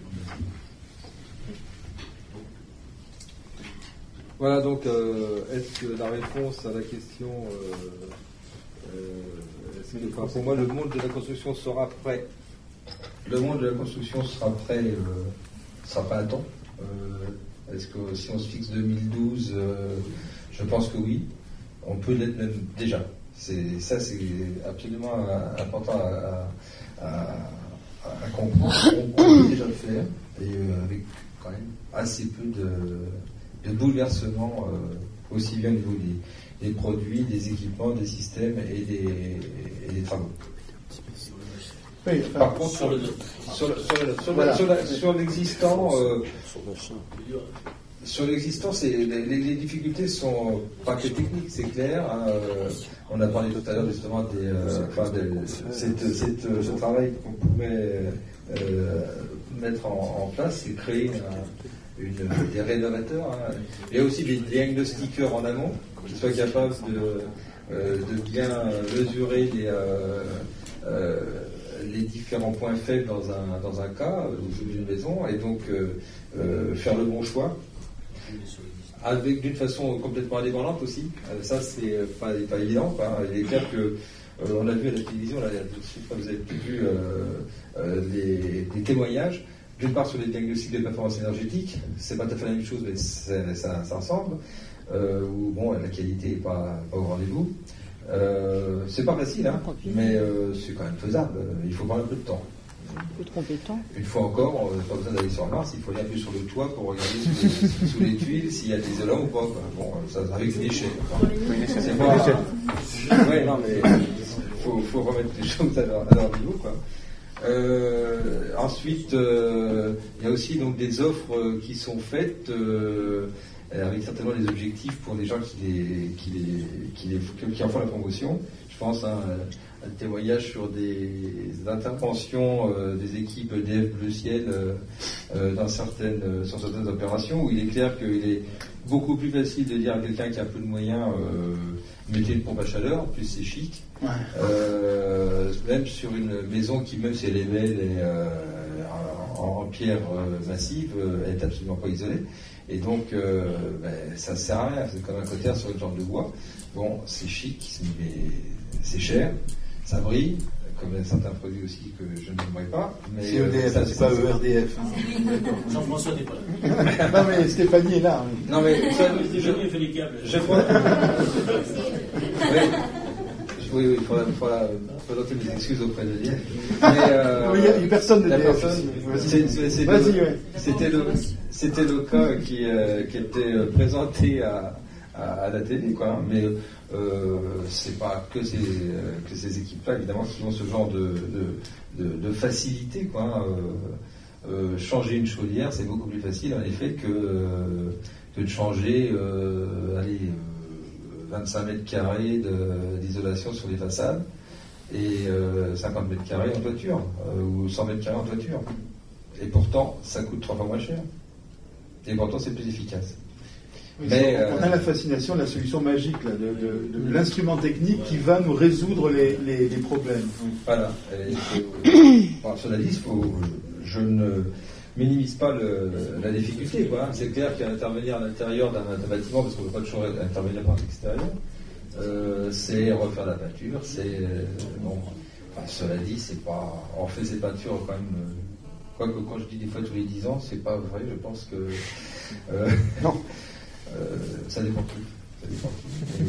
Voilà, donc, est-ce que la réponse à la question, pour moi, le monde de la construction sera prêt. Le monde de la construction sera prêt à temps. Est-ce que si on se fixe 2012, Je pense que oui, on peut l'être même déjà. C'est absolument important à comprendre. On peut déjà le faire, et avec quand même assez peu de bouleversements, aussi bien au niveau des produits, des équipements, des systèmes et des travaux. Oui, par contre, sur l'existant, les difficultés sont pas que techniques, c'est clair. Hein, on a parlé tout à l'heure justement ce travail qu'on pouvait mettre en place, c'est créer des rénovateurs. Hein. Il y a aussi des diagnostiqueurs en amont qui soient capables de bien mesurer les différents points faibles dans un cas d'une maison, et donc faire le bon choix d'une façon complètement indépendante aussi. Ça, c'est pas évident, quoi. Il est clair que on a vu à la télévision, là, vous avez vu des témoignages, d'une part sur les diagnostics de performance énergétique, c'est pas tout à fait la même chose, mais ça ressemble, où bon, la qualité n'est pas au rendez-vous. C'est pas facile, hein, mais c'est quand même faisable. Il faut prendre un peu de temps. Un peu trop compétent. Une fois encore, pas besoin d'aller sur Mars, il faut aller un peu sur le toit pour regarder sous les tuiles s'il y a des isolants ou pas. Quoi. Bon, ça avec les déchets. C'est pas. Ouais, non, mais faut remettre les choses à leur niveau, quoi. Ensuite, il y a aussi donc des offres qui sont faites avec certainement des objectifs pour des gens qui en font la promotion. Je pense à un témoignage sur des interventions des équipes EDF Bleu Ciel sur certaines opérations, où il est clair qu'il est beaucoup plus facile de dire à quelqu'un qui a un peu de moyens mettez une pompe à chaleur, plus c'est chic. Ouais. Même sur une maison qui, même si elle est belle et en pierre massive, elle n'est absolument pas isolée. Et donc, ça ne sert à rien. C'est comme un cotère sur une jambe de bois. Bon, c'est chic, mais c'est cher, ça brille, comme certains produits aussi que je ne nommerai pas. C'est EDF, c'est pas ERDF. Hein. Jean-François n'est pas là. Non, mais Stéphanie est là. Oui. Non, mais Stéphanie fait les câbles. Je crois. Oui, il faudra présenter mes excuses auprès de l'EDF. Il n'y a personne de l'EDF. Vas-y, ouais. C'était le cas qui était présenté à la télé, quoi. Mais c'est pas que ces équipes-là, évidemment, qui ont ce genre de facilité, quoi. Changer une chaudière, c'est beaucoup plus facile, en effet, que de changer 25 mètres carrés d'isolation sur les façades et 50 mètres carrés en toiture, ou 100 mètres carrés en toiture. Et pourtant, ça coûte 3 fois moins cher. Et pourtant, c'est plus efficace. Oui, mais, on a la fascination de la solution magique, là, de l'instrument technique qui va nous résoudre les problèmes. Voilà. Cela dit, je ne minimise pas la difficulté, quoi. C'est clair qu'intervenir à l'intérieur d'un bâtiment, parce qu'on ne peut pas toujours intervenir par l'extérieur, c'est refaire la peinture, cela dit, c'est pas. On fait ces peintures quand même. Quoique quand je dis des fois tous les 10 ans, c'est pas vrai, je pense que. Non. Ça dépend tout.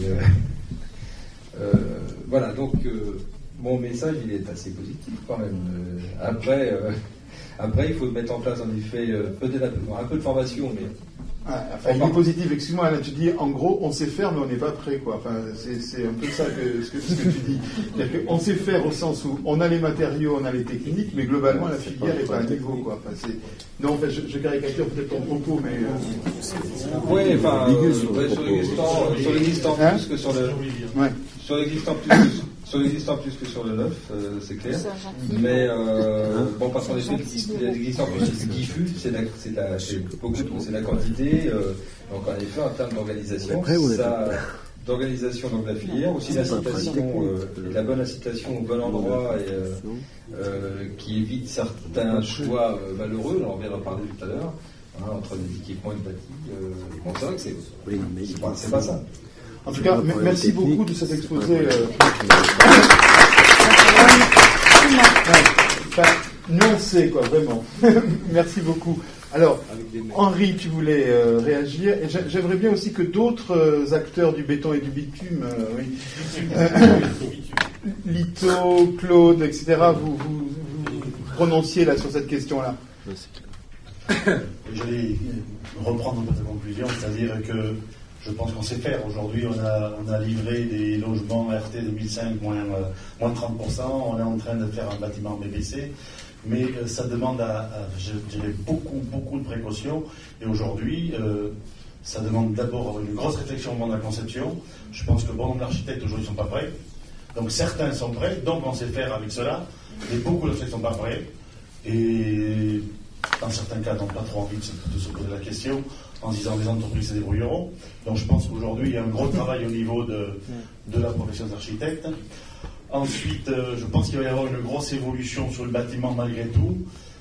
Voilà, donc mon message il est assez positif quand même. Après, il faut mettre en place en effet peut-être un peu de formation, mais. Il est positif, excuse-moi, là tu dis en gros on sait faire mais on n'est pas prêt, quoi. Enfin, c'est un peu ça ce que tu dis. C'est-à-dire qu'on sait faire au sens où on a les matériaux, on a les techniques, mais globalement la filière n'est pas à niveau, quoi. Enfin, non, en fait, je caricature peut-être ton propos, mais. Oui, enfin, sur l'existant plus que sur le. Ouais. Sur l'existant plus que sur le neuf, c'est clair. Mais parce qu'en effet, l'existant plus ce qui fut, c'est la quantité. Donc en effet, en termes d'organisation, d'organisation donc de la filière, aussi l'incitation, la bonne incitation au bon endroit et qui évite certains choix malheureux. On vient d'en parler tout à l'heure, entre des équipements et une bâtie. C'est vrai que c'est pas ça. En tout cas, merci beaucoup de cet exposé. Nuancé, quoi, vraiment. Merci beaucoup. Alors, Henri, tu voulais réagir. Et j'aimerais bien aussi que d'autres acteurs du béton et du bitume, Lito, Claude, etc., vous prononciez là sur cette question-là. Je vais reprendre un peu ta conclusion, c'est-à-dire que je pense qu'on sait faire. Aujourd'hui, on a livré des logements RT 2005 moins 30%. On est en train de faire un bâtiment BBC. Mais ça demande, je dirais, beaucoup de précautions. Et aujourd'hui, ça demande d'abord une grosse réflexion au moment de la conception. Je pense que bon nombre d'architectes aujourd'hui ne sont pas prêts. Donc certains sont prêts, donc on sait faire avec cela. Mais beaucoup d'architectes ne sont pas prêts. Et dans certains cas, n'ont pas trop envie de se poser la question en se disant les entreprises se débrouilleront. Donc je pense qu'aujourd'hui, il y a un gros travail au niveau de la profession d'architecte. Ensuite, je pense qu'il va y avoir une grosse évolution sur le bâtiment malgré tout.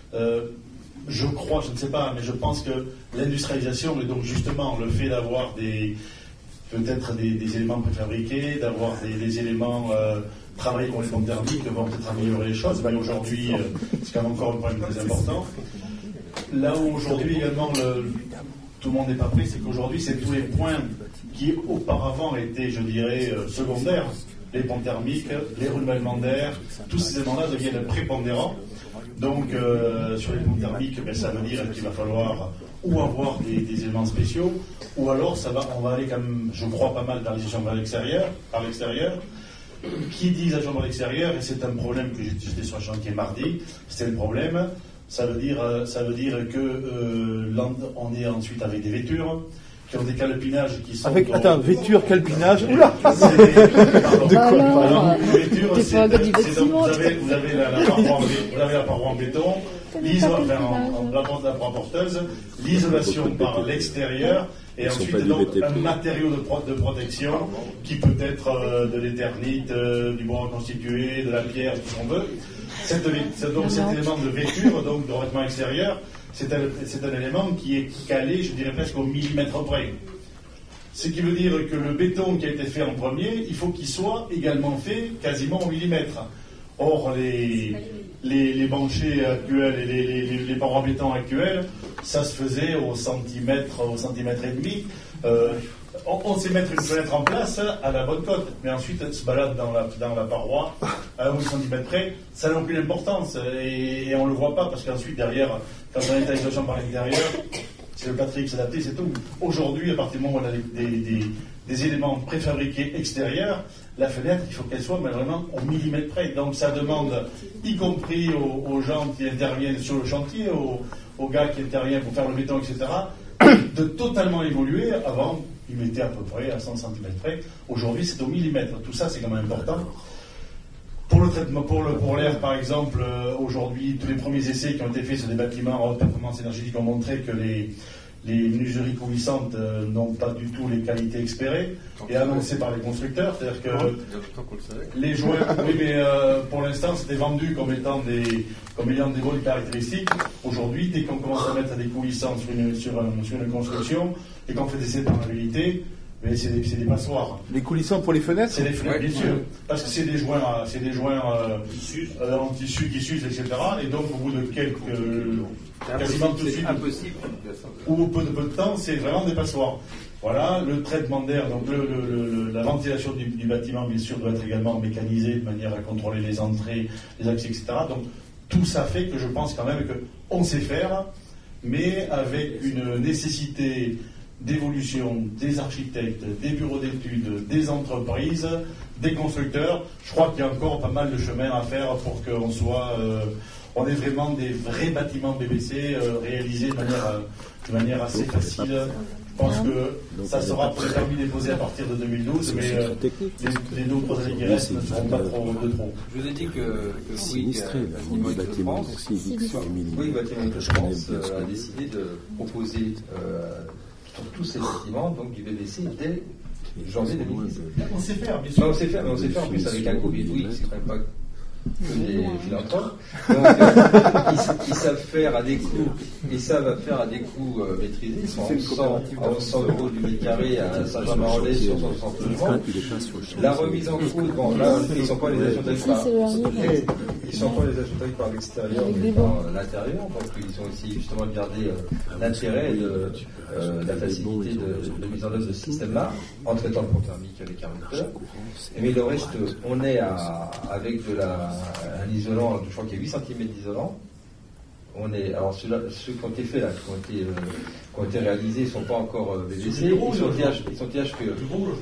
Je crois, je ne sais pas, mais je pense que l'industrialisation, et donc justement le fait d'avoir peut-être des éléments préfabriqués, d'avoir des éléments travaillés pour les pompes thermiques vont peut-être améliorer les choses. Mais aujourd'hui, c'est quand même encore un problème très important. Là où aujourd'hui également tout le monde n'est pas pris, c'est qu'aujourd'hui c'est tous les points qui auparavant étaient, je dirais, secondaires. Les pompes thermiques, les renouvellements d'air, tous ces éléments-là deviennent prépondérants. Donc, sur les pompes thermiques, ça veut dire qu'il va falloir ou avoir des éléments spéciaux, ou alors on va aller quand même, je crois, pas mal vers les chambres par l'extérieur. Qui dit isolation par l'extérieur, et c'est un problème que j'étais sur le chantier mardi, c'était le problème, ça veut dire que on est ensuite avec des vêtures, qui ont des calpinages qui sont... Vêture, calpinage... Oula de quoi vêture, vous avez la paroi en béton, la paroi porteuse, l'isolation par l'extérieur, et ensuite donc un matériau de protection qui peut être de l'éternite, du bois reconstitué, de la pierre, tout ce qu'on veut. Cet élément de vêture, donc de revêtement extérieur, c'est un élément qui est calé, je dirais presque au millimètre près. Ce qui veut dire que le béton qui a été fait en premier, il faut qu'il soit également fait quasiment au millimètre. Or, les banchets actuels et les parois béton actuelles, ça se faisait au centimètre et demi. On sait mettre une fenêtre en place à la bonne cote, mais ensuite elle se balade dans la paroi à 1 cm près, ça n'a aucune importance et on ne le voit pas parce qu'ensuite derrière, quand on est à l'isolation par l'intérieur, c'est le plâtre qui s'adapte, c'est tout. Aujourd'hui, à partir du moment où on a des éléments préfabriqués extérieurs, la fenêtre, il faut qu'elle soit vraiment au millimètre près. Donc ça demande, y compris aux gens qui interviennent sur le chantier, aux gars qui interviennent pour faire le béton, etc., de totalement évoluer. Avant, ils mettaient à peu près à 100 cm près. Aujourd'hui, c'est au millimètre. Tout ça, c'est quand même important. Pour le traitement, pour l'air, par exemple, aujourd'hui, tous les premiers essais qui ont été faits sur des bâtiments à haute performance énergétique ont montré que les menuiseries coulissantes n'ont pas du tout les qualités espérées et annoncées par les constructeurs. C'est-à-dire que les joints, oui, mais pour l'instant, c'était vendu comme ayant des bonnes caractéristiques. Aujourd'hui, dès qu'on commence à mettre des coulissants sur une construction et qu'on fait des essais de perméabilité, mais c'est des passoires. Les coulissants pour les fenêtres? C'est des fenêtres, bien sûr. Parce que c'est des joints en tissu qui s'usent, etc. Et donc, au bout de quasiment tout de suite, impossible. Ou peu de temps, c'est vraiment des passoires. Voilà, le traitement d'air, donc la ventilation du bâtiment, bien sûr, doit être également mécanisée de manière à contrôler les entrées, les accès, etc. Donc, tout ça fait que je pense quand même qu'on sait faire, mais avec une nécessité d'évolution des architectes, des bureaux d'études, des entreprises, des constructeurs. Je crois qu'il y a encore pas mal de chemin à faire pour qu'on on ait vraiment des vrais bâtiments BBC réalisés de manière assez facile. Je pense que ça sera pour les permis déposés à partir de 2012, mais les 2 ou 3 années qui restent ne seront pas trop de trop. Je vous ai dit que Bouygues Bâtiment de France a décidé de proposer sur tous ces bâtiments donc du BBC dès janvier 2010. On sait faire, bien sûr. On sait faire en plus avec un Covid, oui, c'est quand même pas des philanthropes. Donc, ils savent faire à des coûts, maîtrisés. Ils sont à 100 euros du mètre carré à Saint-Germain-en-Laye sur 160 logements. La remise en cause, bon, là, ils ne sont pas les agents par l'extérieur, mais par l'intérieur. Donc, ils ont aussi justement gardé l'intérêt de la facilité de mise en œuvre de ce système-là, en traitant le pont thermique avec un moteur. Mais le reste, on est avec un isolant, je crois qu'il y a 8 cm d'isolant. Alors ceux qui ont été faits là, qui ont été réalisés, ils ne sont pas encore VVC, ils sont THPE.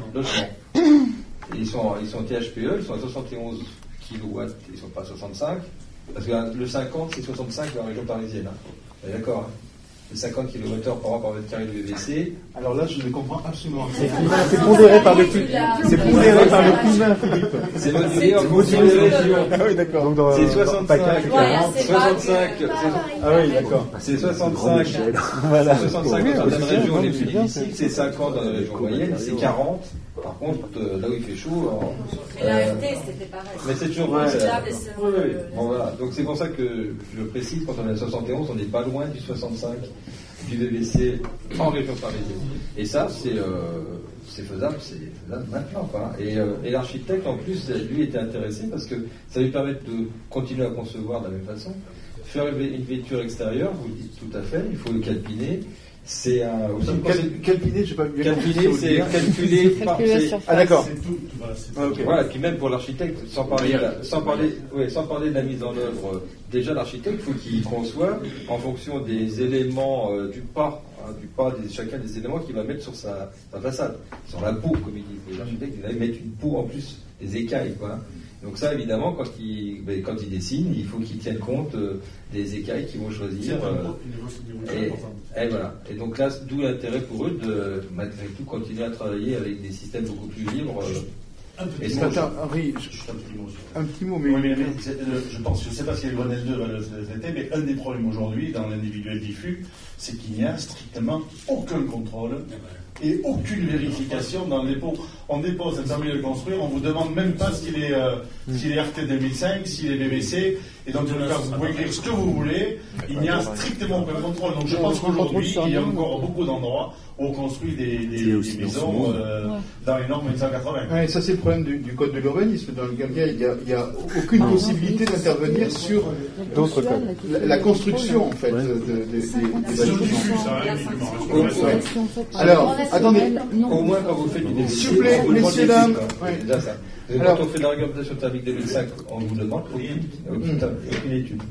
Ils sont THPE, ils sont à 71 kW, ils ne sont pas à 65, parce que le 50 c'est 65 dans la région parisienne. Hein. D'accord, hein. Les 50 km par an par mètre carré de VVC. Alors là, je ne comprends absolument rien. C'est pondéré par le climat, Philippe. C'est modulé en fonction des régions. Ah oui, d'accord. C'est 65, 65. Ah oui, d'accord. C'est 65. Voilà. 65 dans certaines régions les plus difficiles, c'est 50 dans les régions moyennes, c'est 40. Par contre, là où il fait chaud. Et la RT, c'était pareil. Mais c'est toujours vrai. Bon, voilà. Donc c'est pour ça que je précise, quand on est à 71, on n'est pas loin du 65 du VVC en région parisienne. Et ça, c'est faisable, maintenant, quoi. Et l'architecte, en plus, lui était intéressé parce que ça lui permet de continuer à concevoir de la même façon. Faire une vêture extérieure, vous le dites tout à fait, il faut le calpiner. C'est calpiner, j'ai pas bien compris. Calpiner, c'est calculer par. Ah d'accord. Voilà, et puis même pour l'architecte, sans parler de la mise en œuvre, déjà l'architecte, il faut qu'il conçoive en fonction des éléments du pas chacun des éléments qu'il va mettre sur sa façade, sur la peau, comme ils disent. L'architecte, il va mettre une peau en plus, des écailles, quoi. Donc ça, évidemment, quand il dessine, il faut qu'il tienne compte des écailles qu'ils vont choisir. Et voilà. Et donc là, d'où l'intérêt pour eux de, malgré tout, continuer à travailler avec des systèmes beaucoup plus libres. Un petit mot, mais... Oui, mais je pense, je ne sais pas si les Grenelle 2 va le traiter, mais un des problèmes aujourd'hui, dans l'individuel diffus, c'est qu'il n'y a strictement aucun contrôle et aucune vérification dans le dépôt. On dépose un permis de construire, on ne vous demande même pas s'il est RT 2005, s'il est VVC, et dans tous les cas, vous pouvez écrire ce que vous voulez, il n'y a strictement aucun contrôle. Donc je pense qu'aujourd'hui, il y a encore beaucoup d'endroits où on construit des maisons dans les normes 180. Ouais, ça c'est le problème du code de l'urbanisme, dans lequel il n'y a aucune possibilité d'intervenir sur d'autres codes. La construction, en fait, des bâtiments. Alors, attendez, au moins quand vous faites du s'il vous plaît, messieurs, dames. Déjà ça. Quand on fait de la réglementation thermique 2005, on vous demande aucune étude.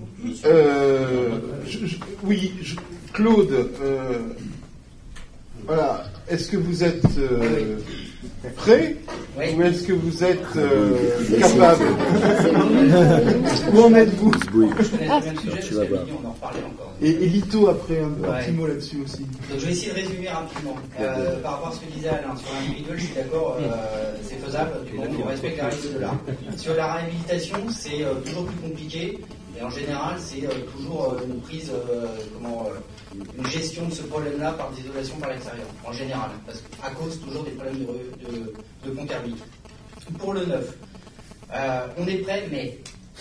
Claude, voilà, est-ce que vous êtes prêt ou est-ce que vous êtes capable? Où en êtes-vous? Tu vas voir. On en reparlait encore. Et Lito, après, un petit mot là-dessus aussi. Donc, je vais essayer de résumer rapidement. Par rapport à ce que disait Alain, sur l'individuel, je suis d'accord, c'est faisable, du moment qu'on respecte la règle de l'art. Sur la réhabilitation, c'est toujours plus compliqué. Et en général, c'est toujours une prise, une gestion de ce problème-là par l'isolation par l'extérieur, en général, à cause toujours des problèmes de pont thermique. Pour le neuf, on est prêt, mais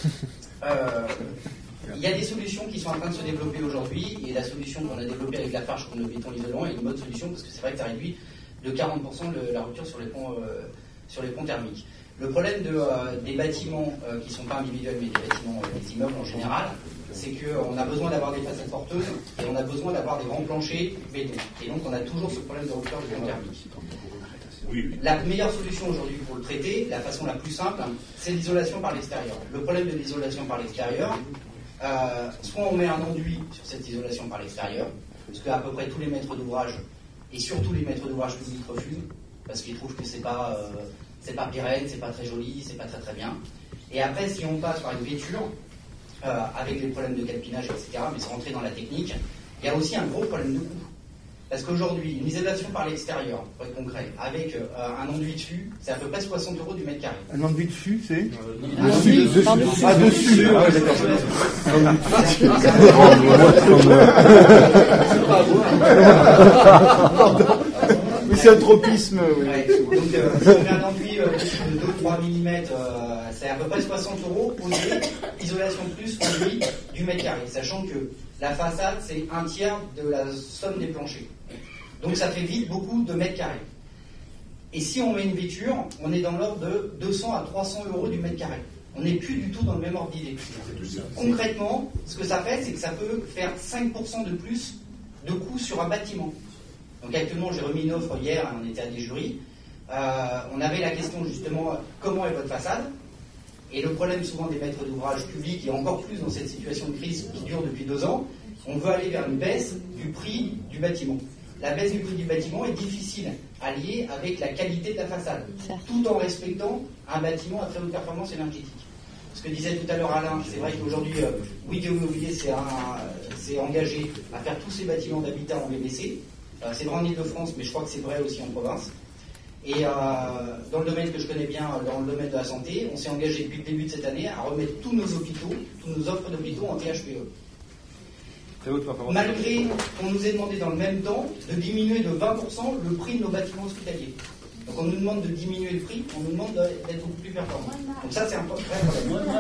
il y a des solutions qui sont en train de se développer aujourd'hui, et la solution qu'on a développée avec la farge comme le béton isolant est une bonne solution, parce que c'est vrai que ça réduit de 40% la rupture sur les ponts thermiques. Le problème des bâtiments qui ne sont pas individuels, mais des bâtiments, des immeubles en général, c'est qu'on a besoin d'avoir des façades porteuses et on a besoin d'avoir des grands planchers béton. Et donc on a toujours ce problème de rupture de pont thermique. La meilleure solution aujourd'hui pour le traiter, la façon la plus simple, c'est l'isolation par l'extérieur. Le problème de l'isolation par l'extérieur, soit on met un enduit sur cette isolation par l'extérieur, parce qu'à peu près tous les maîtres d'ouvrage, et surtout les maîtres d'ouvrage publics refusent, parce qu'ils trouvent que c'est pas pérenne, c'est pas très joli, c'est pas très très bien. Et après, si on passe par une vêture, avec les problèmes de calpinage, etc., mais sans rentrer dans la technique, il y a aussi un gros problème de coût. Parce qu'aujourd'hui, une isolation par l'extérieur, pour être concret, avec un enduit dessus, c'est à peu près 60 € du mètre carré. Un enduit dessus, c'est dessus. Ah, dessus. Ah, ouais, d'accord. Pardon. Mais c'est un tropisme. Ouais. Donc, si on met un enduit de 2-3 mm, c'est à peu près 60 € posé, isolation plus conduit du mètre carré, sachant que la façade, c'est un tiers de la somme des planchers. Donc ça fait vite beaucoup de mètres carrés. Et si on met une vêture, on est dans l'ordre de 200 à 300 € du mètre carré. On n'est plus du tout dans le même ordre d'idée. Concrètement, ce que ça fait, c'est que ça peut faire 5% de plus de coûts sur un bâtiment. Donc actuellement, j'ai remis une offre hier, on était à des jurys. On avait la question justement, comment est votre façade? Et le problème souvent des maîtres d'ouvrage publics, et encore plus dans cette situation de crise qui dure depuis 2 ans, on veut aller vers une baisse du prix du bâtiment. La baisse du prix du bâtiment est difficile à lier avec la qualité de la façade, tout en respectant un bâtiment à très haute performance énergétique. Ce que disait tout à l'heure Alain, c'est vrai qu'aujourd'hui, Bouygues Immobilier s'est engagé à faire tous ces bâtiments d'habitat en VBC. C'est vrai en Ile-de-France, mais je crois que c'est vrai aussi en province. Et dans le domaine que je connais bien, dans le domaine de la santé, on s'est engagé depuis le début de cette année à remettre tous nos hôpitaux, toutes nos offres d'hôpitaux en THPE. Malgré qu'on nous ait demandé dans le même temps de diminuer de 20% le prix de nos bâtiments hospitaliers. Donc on nous demande de diminuer le prix, on nous demande d'être beaucoup plus performants. Donc ça c'est un vrai problème.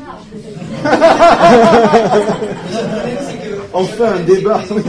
Enfin un débat. Le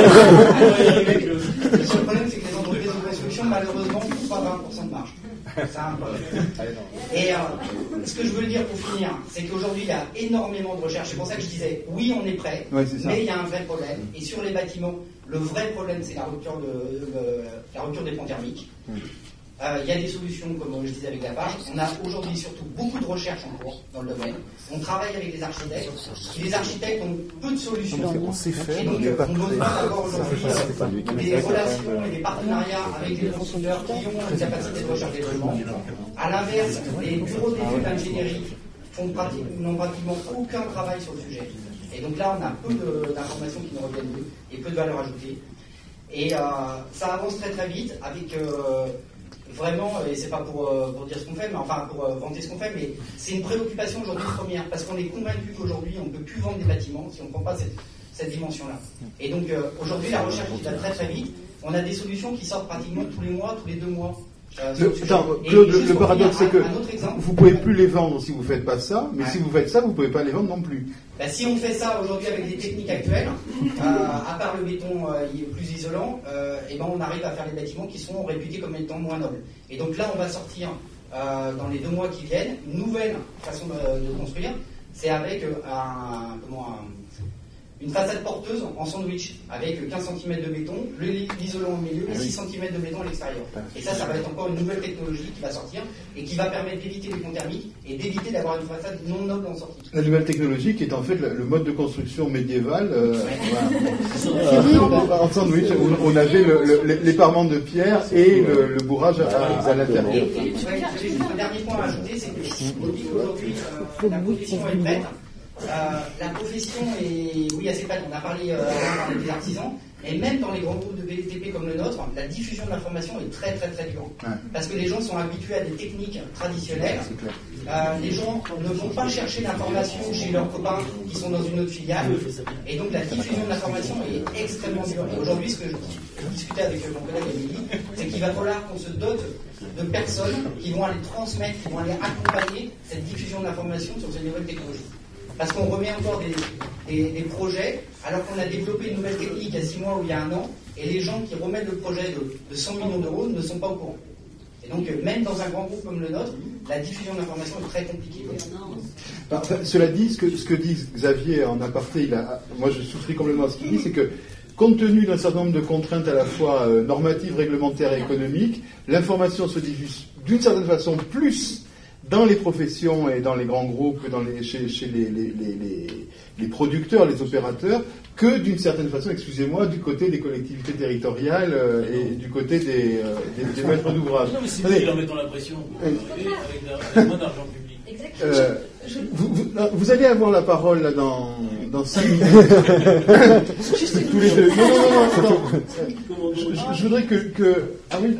problème c'est que les entreprises de construction malheureusement ne font pas 20% de marge. C'est un problème. Et ce que je veux dire pour finir, c'est qu'aujourd'hui il y a énormément de recherches. C'est pour ça que je disais oui on est prêt, mais il y a un vrai problème. Et sur les bâtiments, le vrai problème c'est la rupture des ponts thermiques. Il y a des solutions, comme je disais avec la page. On a aujourd'hui surtout beaucoup de recherches en cours dans le domaine. On travaille avec des architectes. Les architectes ont peu de solutions. Et donc, on doit avoir aujourd'hui des relations et des partenariats avec les constructeurs qui ont une capacité de recherche des logements. À l'inverse, les bureaux d'études d'ingénierie n'ont pratiquement aucun travail sur le sujet. Et donc là, on a peu d'informations qui nous reviennent d'eux et peu de valeur ajoutée. Et ça avance très très vite avec... Vraiment, et c'est pas pour dire ce qu'on fait, mais enfin pour vanter ce qu'on fait, mais c'est une préoccupation aujourd'hui première, parce qu'on est convaincu qu'aujourd'hui on ne peut plus vendre des bâtiments si on ne prend pas cette dimension-là. Et donc aujourd'hui la recherche qui va très très vite, on a des solutions qui sortent pratiquement tous les mois, tous les 2 mois. Claude, le paradoxe c'est que vous ne pouvez plus les vendre si vous ne faites pas ça, mais si vous faites ça, vous ne pouvez pas les vendre non plus. Si on fait ça aujourd'hui avec des techniques actuelles, à part le béton plus isolant, et ben on arrive à faire des bâtiments qui seront réputés comme étant moins nobles. Et donc là, on va sortir dans les 2 mois qui viennent une nouvelle façon de construire. C'est avec une façade porteuse en sandwich avec 15 cm de béton, l'isolant au milieu et 6 cm de béton à l'extérieur. Et ça va être encore une nouvelle technologie qui va sortir et qui va permettre d'éviter les ponts thermiques et d'éviter d'avoir une façade non noble en sortie. La nouvelle technologie qui est en fait le mode de construction médiéval en sandwich. On avait les parements de pierre et le bourrage à l'intérieur. Et un dernier point à ajouter, c'est que aujourd'hui la profession est prête. La profession est assez prête. On a parlé avant des artisans, et même dans les grands groupes de BTP comme le nôtre, la diffusion de l'information est très très très dure. Parce que les gens sont habitués à des techniques traditionnelles. Les gens ne vont pas chercher l'information chez leurs copains qui sont dans une autre filiale. Et donc la diffusion de l'information est extrêmement dure. Et aujourd'hui, ce que je discutais avec mon collègue Émilie, c'est qu'il va falloir qu'on se dote de personnes qui vont aller transmettre, qui vont aller accompagner cette diffusion de l'information sur ces nouvelles technologies. Parce qu'on remet encore des projets, alors qu'on a développé une nouvelle technique il y a 6 mois ou il y a 1 an, et les gens qui remettent le projet de 100 millions d'euros ne sont pas au courant. Et donc, même dans un grand groupe comme le nôtre, la diffusion de l'information est très compliquée. Cela dit, ce que dit Xavier en aparté, moi je souscris complètement à ce qu'il dit, c'est que compte tenu d'un certain nombre de contraintes à la fois normatives, réglementaires et économiques, l'information se diffuse d'une certaine façon plus dans les professions et dans les grands groupes, chez les producteurs, les opérateurs, que d'une certaine façon, excusez-moi, du côté des collectivités territoriales et du côté des maîtres d'ouvrage. Non, mais c'est nous qui leur mettons la pression, avec moins d'argent public. Vous allez avoir la parole là dans 5 minutes. Tous les deux. Non. Je voudrais que... Ah oui.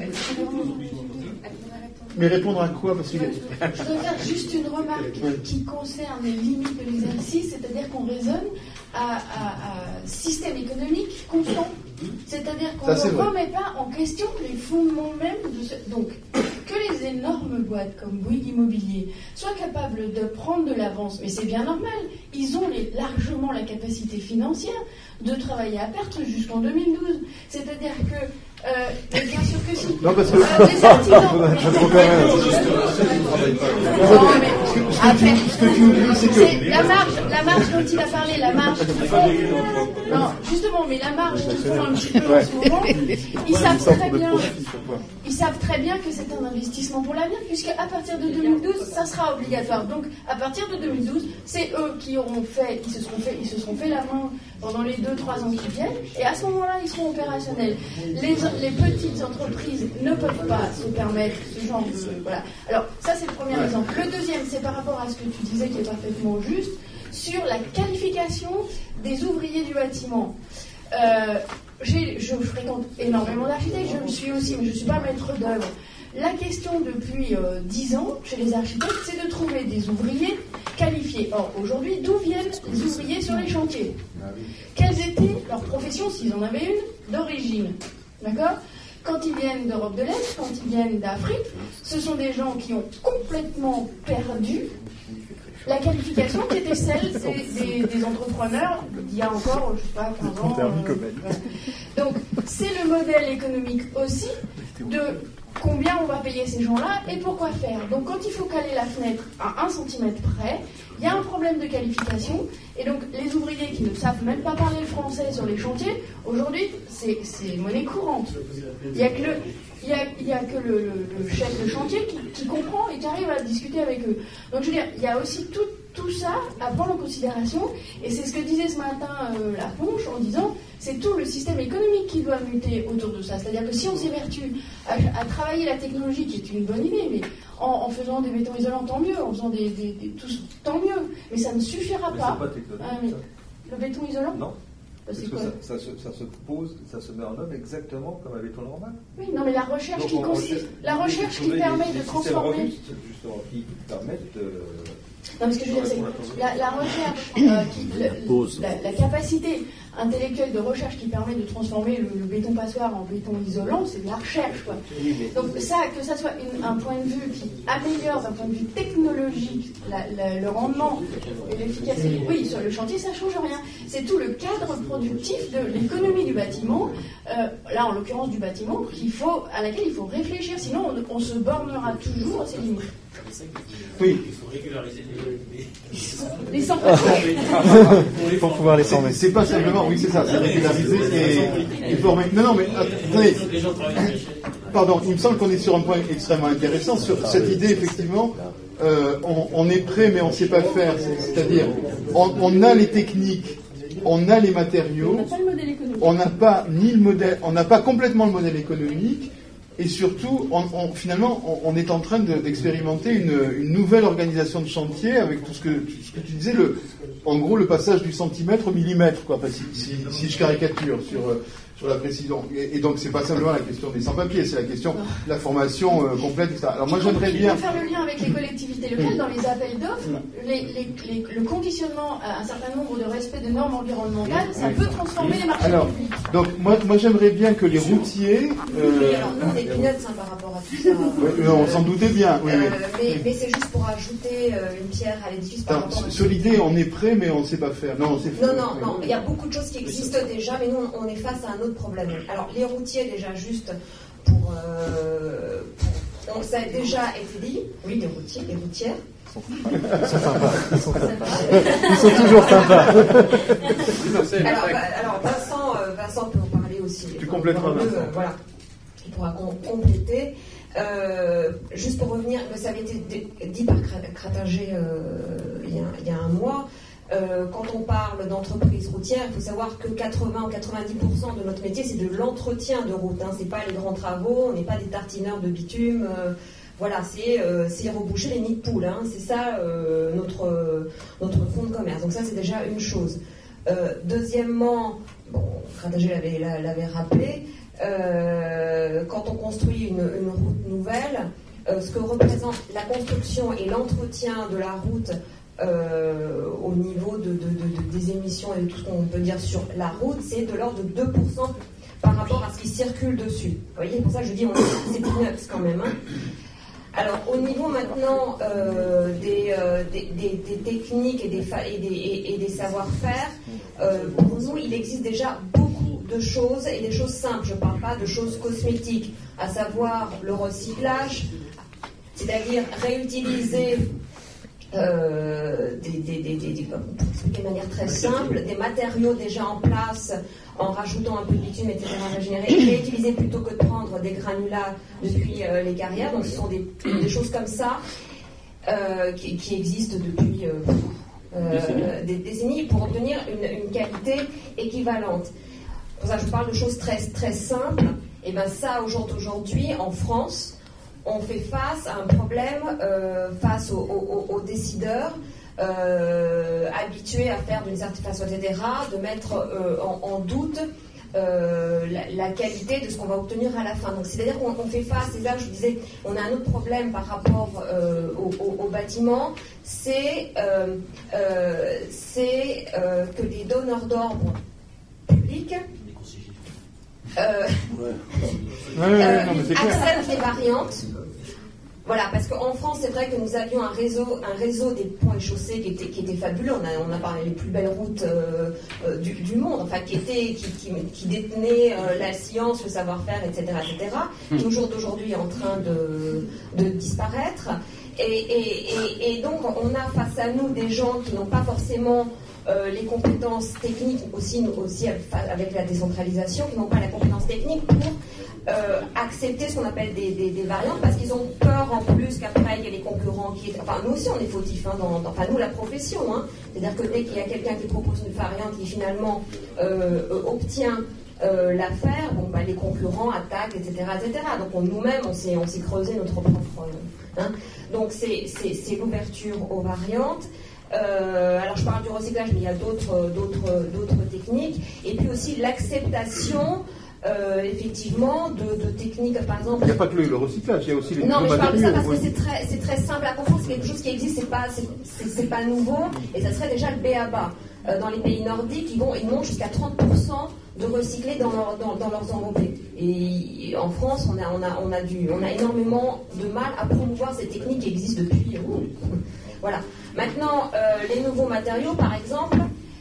Mais répondre à quoi? Parce que... Je voudrais faire juste une remarque qui concerne les limites de l'exercice, c'est-à-dire qu'on raisonne à système économique constant. C'est-à-dire qu'on ne remet pas en question les fondements même de ce... Donc, que les énormes boîtes comme Bouygues Immobilier soient capables de prendre de l'avance, mais c'est bien normal, ils ont largement la capacité financière de travailler à perte jusqu'en 2012. C'est-à-dire que bien sûr que si. Non, parce que les artisans. Ce que tu oublies, c'est que la marge dont il a parlé, la marge qu'ils font. Non, justement, mais la marge qu'ils font un petit peu en ce moment, ils savent très bien que c'est un investissement pour l'avenir, puisque à partir de 2012, ça sera obligatoire. Donc, à partir de 2012, c'est eux qui se seront fait la main pendant les 2-3 ans qui viennent, et à ce moment-là, ils seront opérationnels. Les petites entreprises ne peuvent pas se permettre ce genre de... Voilà. Alors, ça, c'est le premier exemple. Le deuxième, c'est par rapport à ce que tu disais, qui est parfaitement juste, sur la qualification des ouvriers du bâtiment. Je fréquente énormément d'architectes, je le suis aussi, mais je ne suis pas maître d'œuvre. La question depuis 10 ans chez les architectes, c'est de trouver des ouvriers qualifiés. Or, aujourd'hui, d'où viennent les ouvriers sur les chantiers? Quelles étaient leurs professions, s'ils en avaient une, d'origine? D'accord? Quand ils viennent d'Europe de l'Est, quand ils viennent d'Afrique, ce sont des gens qui ont complètement perdu la qualification qui était celle des entrepreneurs d'il y a encore, je ne sais pas, 15 ans. Donc, c'est le modèle économique aussi de combien on va payer ces gens-là et pourquoi faire. Donc, quand il faut caler la fenêtre à 1 cm près, il y a un problème de qualification. Et donc, les ouvriers qui ne savent même pas parler le français sur les chantiers, aujourd'hui, c'est monnaie courante. Il n'y a que le chef de chantier qui comprend et qui arrive à discuter avec eux. Donc, je veux dire, il y a aussi tout ça à prendre en considération. Et c'est ce que disait ce matin la Ponche en disant, c'est tout le système économique qui doit muter autour de ça. C'est-à-dire que si on s'évertue à travailler la technologie, qui est une bonne idée, mais en faisant des bétons isolants, tant mieux, en faisant tant mieux. Mais ça ne suffira pas. Le béton isolant? Non. Parce que ça se pose, ça se met en œuvre exactement comme un béton normal. Oui, non, mais la recherche qui permet de transformer. Justement, qui permettent de. Non, mais ce que je veux dire, c'est la recherche, la capacité intellectuelle de recherche qui permet de transformer le béton passoire en béton isolant, c'est de la recherche, quoi. Donc ça, que ça soit un point de vue qui améliore d'un point de vue technologique le rendement et l'efficacité, oui, sur le chantier, ça ne change rien. C'est tout le cadre productif de l'économie du bâtiment, là en l'occurrence du bâtiment, à laquelle il faut réfléchir, sinon on se bornera toujours à ses limites. Oui. Il faut régulariser les sans-papiers. Pour pouvoir les former. C'est pas simplement, oui, c'est ça, c'est régulariser et former. Non, mais attendez. Pardon, il me semble qu'on est sur un point extrêmement intéressant, sur cette idée, effectivement, on est prêt, mais on ne sait pas faire. C'est-à-dire, on a les techniques, on a les matériaux, on n'a pas le modèle, on n'a pas complètement le modèle économique. Et surtout, finalement, on est en train d'expérimenter une nouvelle organisation de chantier avec tout ce que tu disais, en gros, le passage du centimètre au millimètre, quoi, si je caricature sur la précision. Et donc, c'est pas simplement la question des sans-papiers, c'est la question de la formation complète, etc. Alors, moi, j'aimerais bien. On peut faire le lien avec les collectivités locales dans les appels d'offres. Le conditionnement à un certain nombre de respect de normes environnementales, ça peut transformer les marchés publics. Donc, moi, j'aimerais bien que les routiers. Alors, nous, on est peanuts par rapport à tout ça. On s'en doutait bien. Oui. Mais c'est juste pour ajouter une pierre à l'édifice par rapport à sur l'idée, on est prêt, mais on ne sait pas faire. Non, il y a beaucoup de choses qui existent déjà, mais nous, on est face à un autre problème. Alors, les routiers, déjà, juste pour donc, ça a déjà été dit. Oui, les routiers, les routières. Ils sont sympas. Ils sont toujours sympas. Alors Vincent peut en parler aussi. Tu compléteras. Voilà. Il pourra compléter. Juste pour revenir, ça avait été dit par Kratinger il y a un mois. Quand on parle d'entreprise routière, il faut savoir que 80 ou 90% de notre métier, c'est de l'entretien de route. Hein. C'est pas les grands travaux, on n'est pas des tartineurs de bitume. Voilà, c'est reboucher les nids de poules. Hein. C'est ça notre fonds de commerce. Donc ça, c'est déjà une chose. Deuxièmement, Kratinger l'avait rappelé, quand on construit une route nouvelle, ce que représente la construction et l'entretien de la route au niveau des émissions et de tout ce qu'on peut dire sur la route, c'est de l'ordre de 2% par rapport à ce qui circule dessus. Vous voyez, pour ça je dis c'est peanuts quand même. Hein. Alors, au niveau maintenant des techniques et des savoir-faire, pour nous, il existe déjà beaucoup de choses, et des choses simples. Je ne parle pas de choses cosmétiques, à savoir le recyclage, c'est-à-dire réutiliser de manière très simple, des matériaux déjà en place, en rajoutant un peu de bitume, etc., régénérer, et réutiliser plutôt que de prendre des granulats depuis les carrières. Donc ce sont des choses comme ça qui existent depuis des décennies pour obtenir une qualité équivalente. Pour ça, je vous parle de choses très, très simples. Et bien ça, aujourd'hui, en France, on fait face à un problème face aux décideurs habitués à faire d'une certaine façon, etc., de mettre en doute la qualité de ce qu'on va obtenir à la fin. Donc c'est-à-dire qu'on fait face, et là je vous disais, on a un autre problème par rapport au bâtiment, c'est que les donneurs d'ordre publics acceptent les variantes. Voilà, parce qu'en France, c'est vrai que nous avions un réseau des ponts et chaussées qui était fabuleux. On a parlé des plus belles routes du monde, enfin, qui détenaient la science, le savoir-faire, etc., qui au jour d'aujourd'hui est en train de disparaître. Et donc, on a face à nous des gens qui n'ont pas forcément les compétences techniques, aussi avec la décentralisation, qui n'ont pas la compétence technique pour accepter ce qu'on appelle des variantes, parce qu'ils ont peur en plus qu'après il y ait les concurrents qui... Enfin, nous aussi on est fautifs, enfin nous la profession, c'est-à-dire que dès qu'il y a quelqu'un qui propose une variante qui finalement obtient l'affaire, les concurrents attaquent, etc. Donc nous-mêmes on s'est creusé notre propre... Donc c'est l'ouverture aux variantes. Alors je parle du recyclage, mais il y a d'autres techniques, et puis aussi l'acceptation effectivement de techniques, par exemple. Il n'y a pas que le recyclage, il y a aussi les non, mais je parle de ça parce que c'est très simple à comprendre, c'est quelque chose qui existe, c'est pas nouveau, et ça serait déjà le B.A.B.A. Dans les pays nordiques, ils montent jusqu'à 30% de recyclés dans leurs enveloppés. Et en France, on a énormément de mal à promouvoir ces techniques qui existent depuis. Voilà. Maintenant, les nouveaux matériaux, par exemple,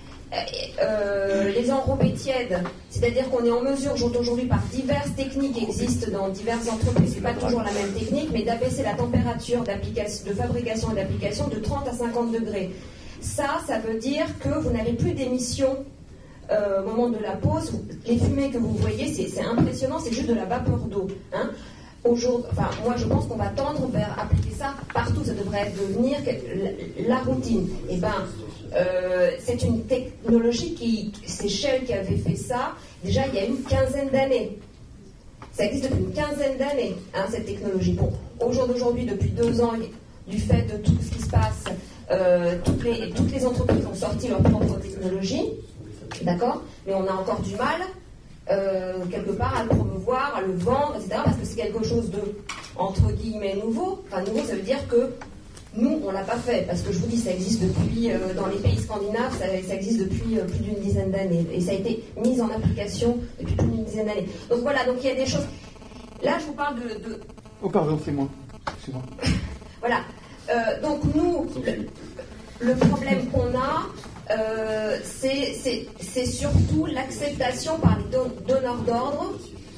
les enrobés tièdes, c'est-à-dire qu'on est en mesure aujourd'hui par diverses techniques qui existent dans diverses entreprises, c'est pas toujours la même technique, mais d'abaisser la température de fabrication et d'application de 30 à 50 degrés. Ça veut dire que vous n'avez plus d'émissions au moment de la pose. Les fumées que vous voyez, c'est impressionnant, c'est juste de la vapeur d'eau. Moi je pense qu'on va tendre vers appliquer ça partout, ça devrait devenir la routine. C'est une technologie c'est Shell qui avait fait ça déjà il y a une quinzaine d'années. Ça existe depuis une quinzaine d'années, cette technologie. Bon, au jour d'aujourd'hui, depuis 2 ans, du fait de tout ce qui se passe, toutes les entreprises ont sorti leur propre technologie, d'accord, mais on a encore du mal quelque part à le promouvoir, à le vendre, etc., parce que c'est quelque chose de, entre guillemets, nouveau. Enfin, nouveau, ça veut dire que nous, on ne l'a pas fait, parce que je vous dis, ça existe depuis, dans les pays scandinaves, ça existe depuis plus d'une dizaine d'années, et ça a été mis en application depuis plus d'une dizaine d'années. Donc voilà, donc il y a des choses... Là, je vous parle de... Oh, pardon, c'est moi. Excusez-moi. Voilà. Donc nous, le problème qu'on a, c'est surtout l'acceptation par les donneurs d'ordre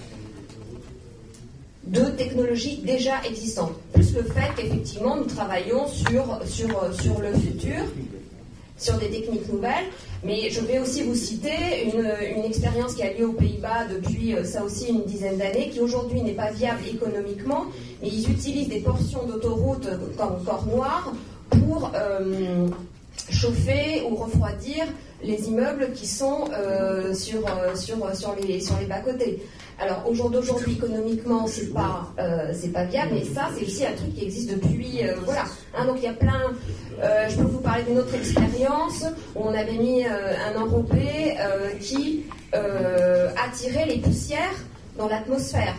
de technologies déjà existantes. Plus le fait qu'effectivement nous travaillons sur le futur, sur des techniques nouvelles. Mais je vais aussi vous citer une expérience qui a lieu aux Pays-Bas depuis ça aussi une dizaine d'années, qui aujourd'hui n'est pas viable économiquement, mais ils utilisent des portions d'autoroute comme corps noir pour chauffer ou refroidir les immeubles qui sont sur les bas-côtés. Alors au jour d'aujourd'hui, économiquement, c'est pas viable, mais ça c'est aussi un truc qui existe depuis voilà. Donc il y a plein. Je peux vous parler d'une autre expérience où on avait mis un enrobé qui attirait les poussières dans l'atmosphère.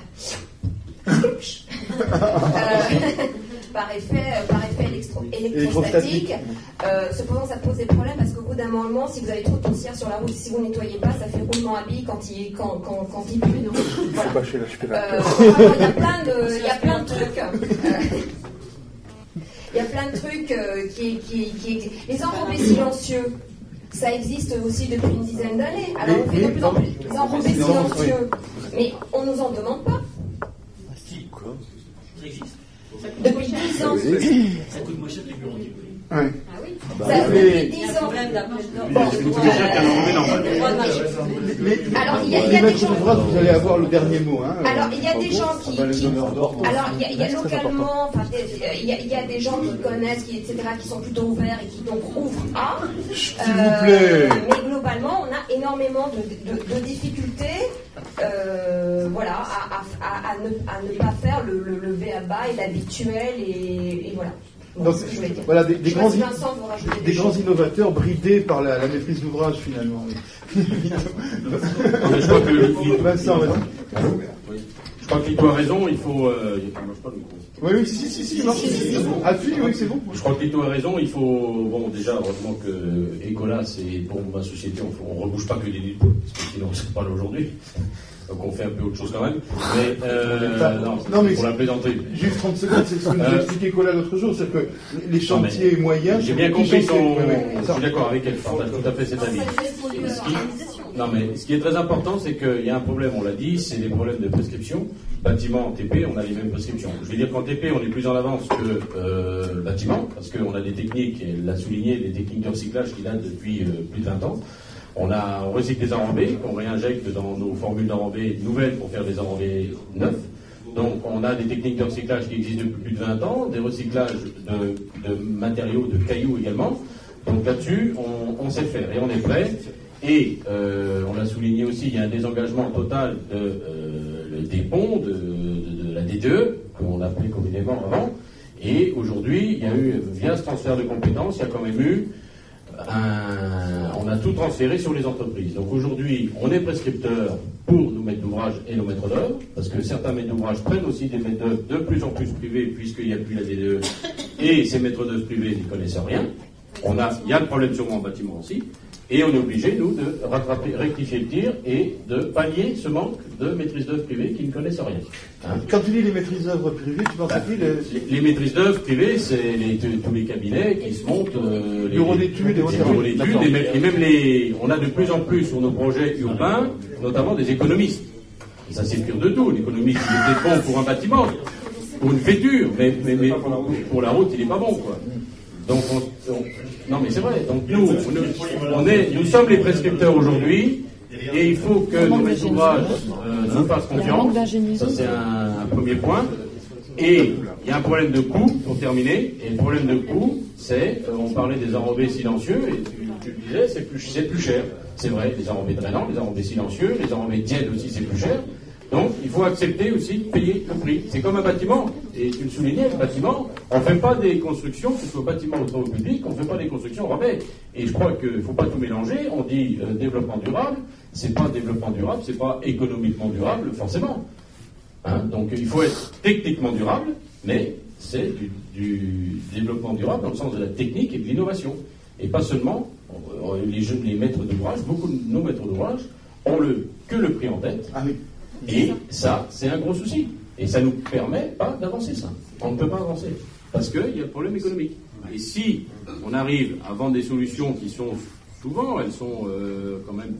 Par effet électrostatique. Cependant, ça pose des problèmes parce qu'au bout d'un moment, si vous avez trop de poussière sur la route, si vous ne nettoyez pas, ça fait roulement à billes quand il pue. Donc, voilà. Il y a plein de trucs. Il y a plein de trucs qui les enrobés silencieux. Ça existe aussi depuis une dizaine d'années. Alors on fait de plus en plus des enrobés silencieux. Mais on ne nous en demande pas. Ça existe. Depuis 10 ans. Ça coûte moins cher que les bureaux antivolés. Ouais. Ah oui. Ça fait 10 ans. Alors il y a des gens. Vous allez avoir le dernier mot. Hein, alors il y a des gens qui alors il y a localement, enfin il y a des gens qui connaissent, etc., qui sont plutôt ouverts et qui donc ouvrent à. S'il vous plaît. Mais globalement, on a énormément de difficultés, voilà, à ne pas faire le b.a.-ba et l'habituel et voilà. Bon, donc, voilà, des grands innovateurs bridés par la maîtrise d'ouvrage finalement. Je crois que Vincent, je crois que Lito a raison, il faut. Oui, si, marche. Appuie, oui, c'est bon. Je crois que Lito a raison, il faut. Bon, déjà, heureusement que Ecolas, et pour ma société, on ne rebouche pas que des nids de poules, parce que sinon, on ne serait pas là aujourd'hui. Donc on fait un peu autre chose quand même. Mais, non, mais pour la plaisanterie. Juste 30 secondes, c'est ce que nous a expliqué Colas l'autre jour, c'est que les chantiers moyens. J'ai bien compris son. Je suis d'accord avec elle, je partage tout à fait cet avis. Non, mais ce qui est très important, c'est qu'il y a un problème, on l'a dit, c'est des problèmes de prescription. Bâtiment, TP, on a les mêmes prescriptions. Je veux dire qu'en TP, on est plus en avance que le bâtiment, parce qu'on a des techniques, et elle l'a souligné, des techniques de recyclage qui datent depuis plus de 20 ans. On recycle des enrobés, qu'on réinjecte dans nos formules d'enrobés nouvelles pour faire des enrobés neufs. Donc on a des techniques de recyclage qui existent depuis plus de 20 ans, des recyclages de matériaux, de cailloux également. Donc là-dessus, on sait faire et on est prêt. Et on l'a souligné aussi, il y a un désengagement total des ponts, de la DDE, comme on l'appelait communément avant. Et aujourd'hui, il y a eu, via ce transfert de compétences, il y a quand même eu on a tout transféré sur les entreprises. Donc aujourd'hui, on est prescripteur pour nos maîtres d'ouvrage et nos maîtres d'œuvre, parce que certains maîtres d'ouvrage prennent aussi des maîtres d'œuvre de plus en plus privés, puisqu'il n'y a plus la DDE, et ces maîtres d'œuvre privés n'y connaissent rien. Il y a le problème sûrement en bâtiment aussi, et on est obligé, nous, de rectifier le tir et de pallier ce manque de maîtrises d'œuvre privées qui ne connaissent rien. Hein. Quand tu dis les maîtrises d'œuvre privées, tu penses à qui les maîtrises d'œuvre privées, c'est tous les cabinets qui se montent, les bureaux d'études, et même on a de plus en plus sur nos projets urbains, notamment des économistes. Et ça, c'est le pire de tout. L'économiste, il est peut-être bon pour un bâtiment, pour une féture, mais pour la route, il n'est pas bon, quoi. Donc, non, mais c'est vrai. Donc, nous sommes les prescripteurs aujourd'hui, et il faut que nos maîtres d'ouvrage nous fassent confiance. Ça, c'est un premier point. Et il y a un problème de coût, pour terminer. Et le problème de coût, c'est, on parlait des enrobés silencieux, et tu le disais, c'est plus cher. C'est vrai, les enrobés drainants, les enrobés silencieux, les enrobés tièdes aussi, c'est plus cher. Donc, il faut accepter aussi de payer le prix. C'est comme un bâtiment. Et tu le soulignais, le bâtiment, on ne fait pas des constructions, que ce soit bâtiment ou travaux publics, on ne fait pas des constructions au rabais. Et je crois qu'il ne faut pas tout mélanger. On dit développement durable, c'est pas développement durable, c'est pas économiquement durable, forcément. Hein, donc, il faut être techniquement durable, mais c'est du développement durable dans le sens de la technique et de l'innovation. Et pas seulement les maîtres d'ouvrage, beaucoup de nos maîtres d'ouvrage ont que le prix en tête. Ah oui. Et ça, c'est un gros souci. Et ça ne nous permet pas d'avancer, ça. On ne peut pas avancer. Parce qu'il y a le problème économique. Et si on arrive à vendre des solutions qui sont, souvent, elles sont quand même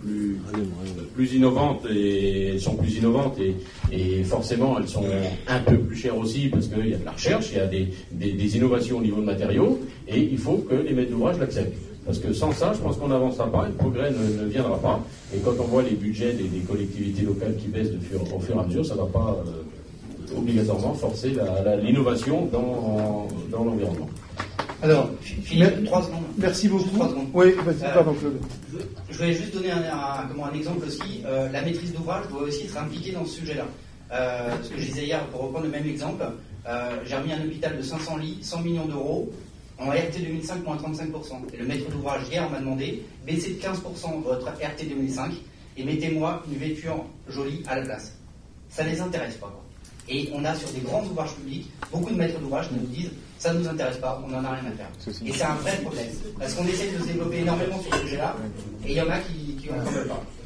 plus innovantes, et elles sont plus innovantes, et forcément, elles sont un peu plus chères aussi, parce qu'il y a de la recherche, il y a des innovations au niveau de matériaux, et il faut que les maîtres d'ouvrage l'acceptent. Parce que sans ça, je pense qu'on n'avancera pas, et le progrès ne viendra pas. Et quand on voit les budgets des collectivités locales qui baissent au fur et à mesure, ça ne va pas obligatoirement forcer l'innovation dans l'environnement. Alors, Philippe, 3 secondes. Merci beaucoup. 3 secondes. Oui, vas-y, pardon, Claude. Je voulais juste donner un exemple aussi. La maîtrise d'ouvrage doit aussi être impliquée dans ce sujet-là. Ce que je disais hier, pour reprendre le même exemple, j'ai remis un hôpital de 500 lits, 100 millions d'euros. En RT 2005, moins 35%. Et le maître d'ouvrage hier m'a demandé, baissez de 15% votre RT 2005 et mettez-moi une vêture jolie à la place. Ça ne les intéresse pas, quoi. Et on a sur des grands ouvrages publics, beaucoup de maîtres d'ouvrage qui nous disent, ça ne nous intéresse pas, on n'en a rien à faire. Et c'est un vrai problème. Parce qu'on essaie de se développer énormément sur ce sujet-là, et il y en a qui en veulent pas.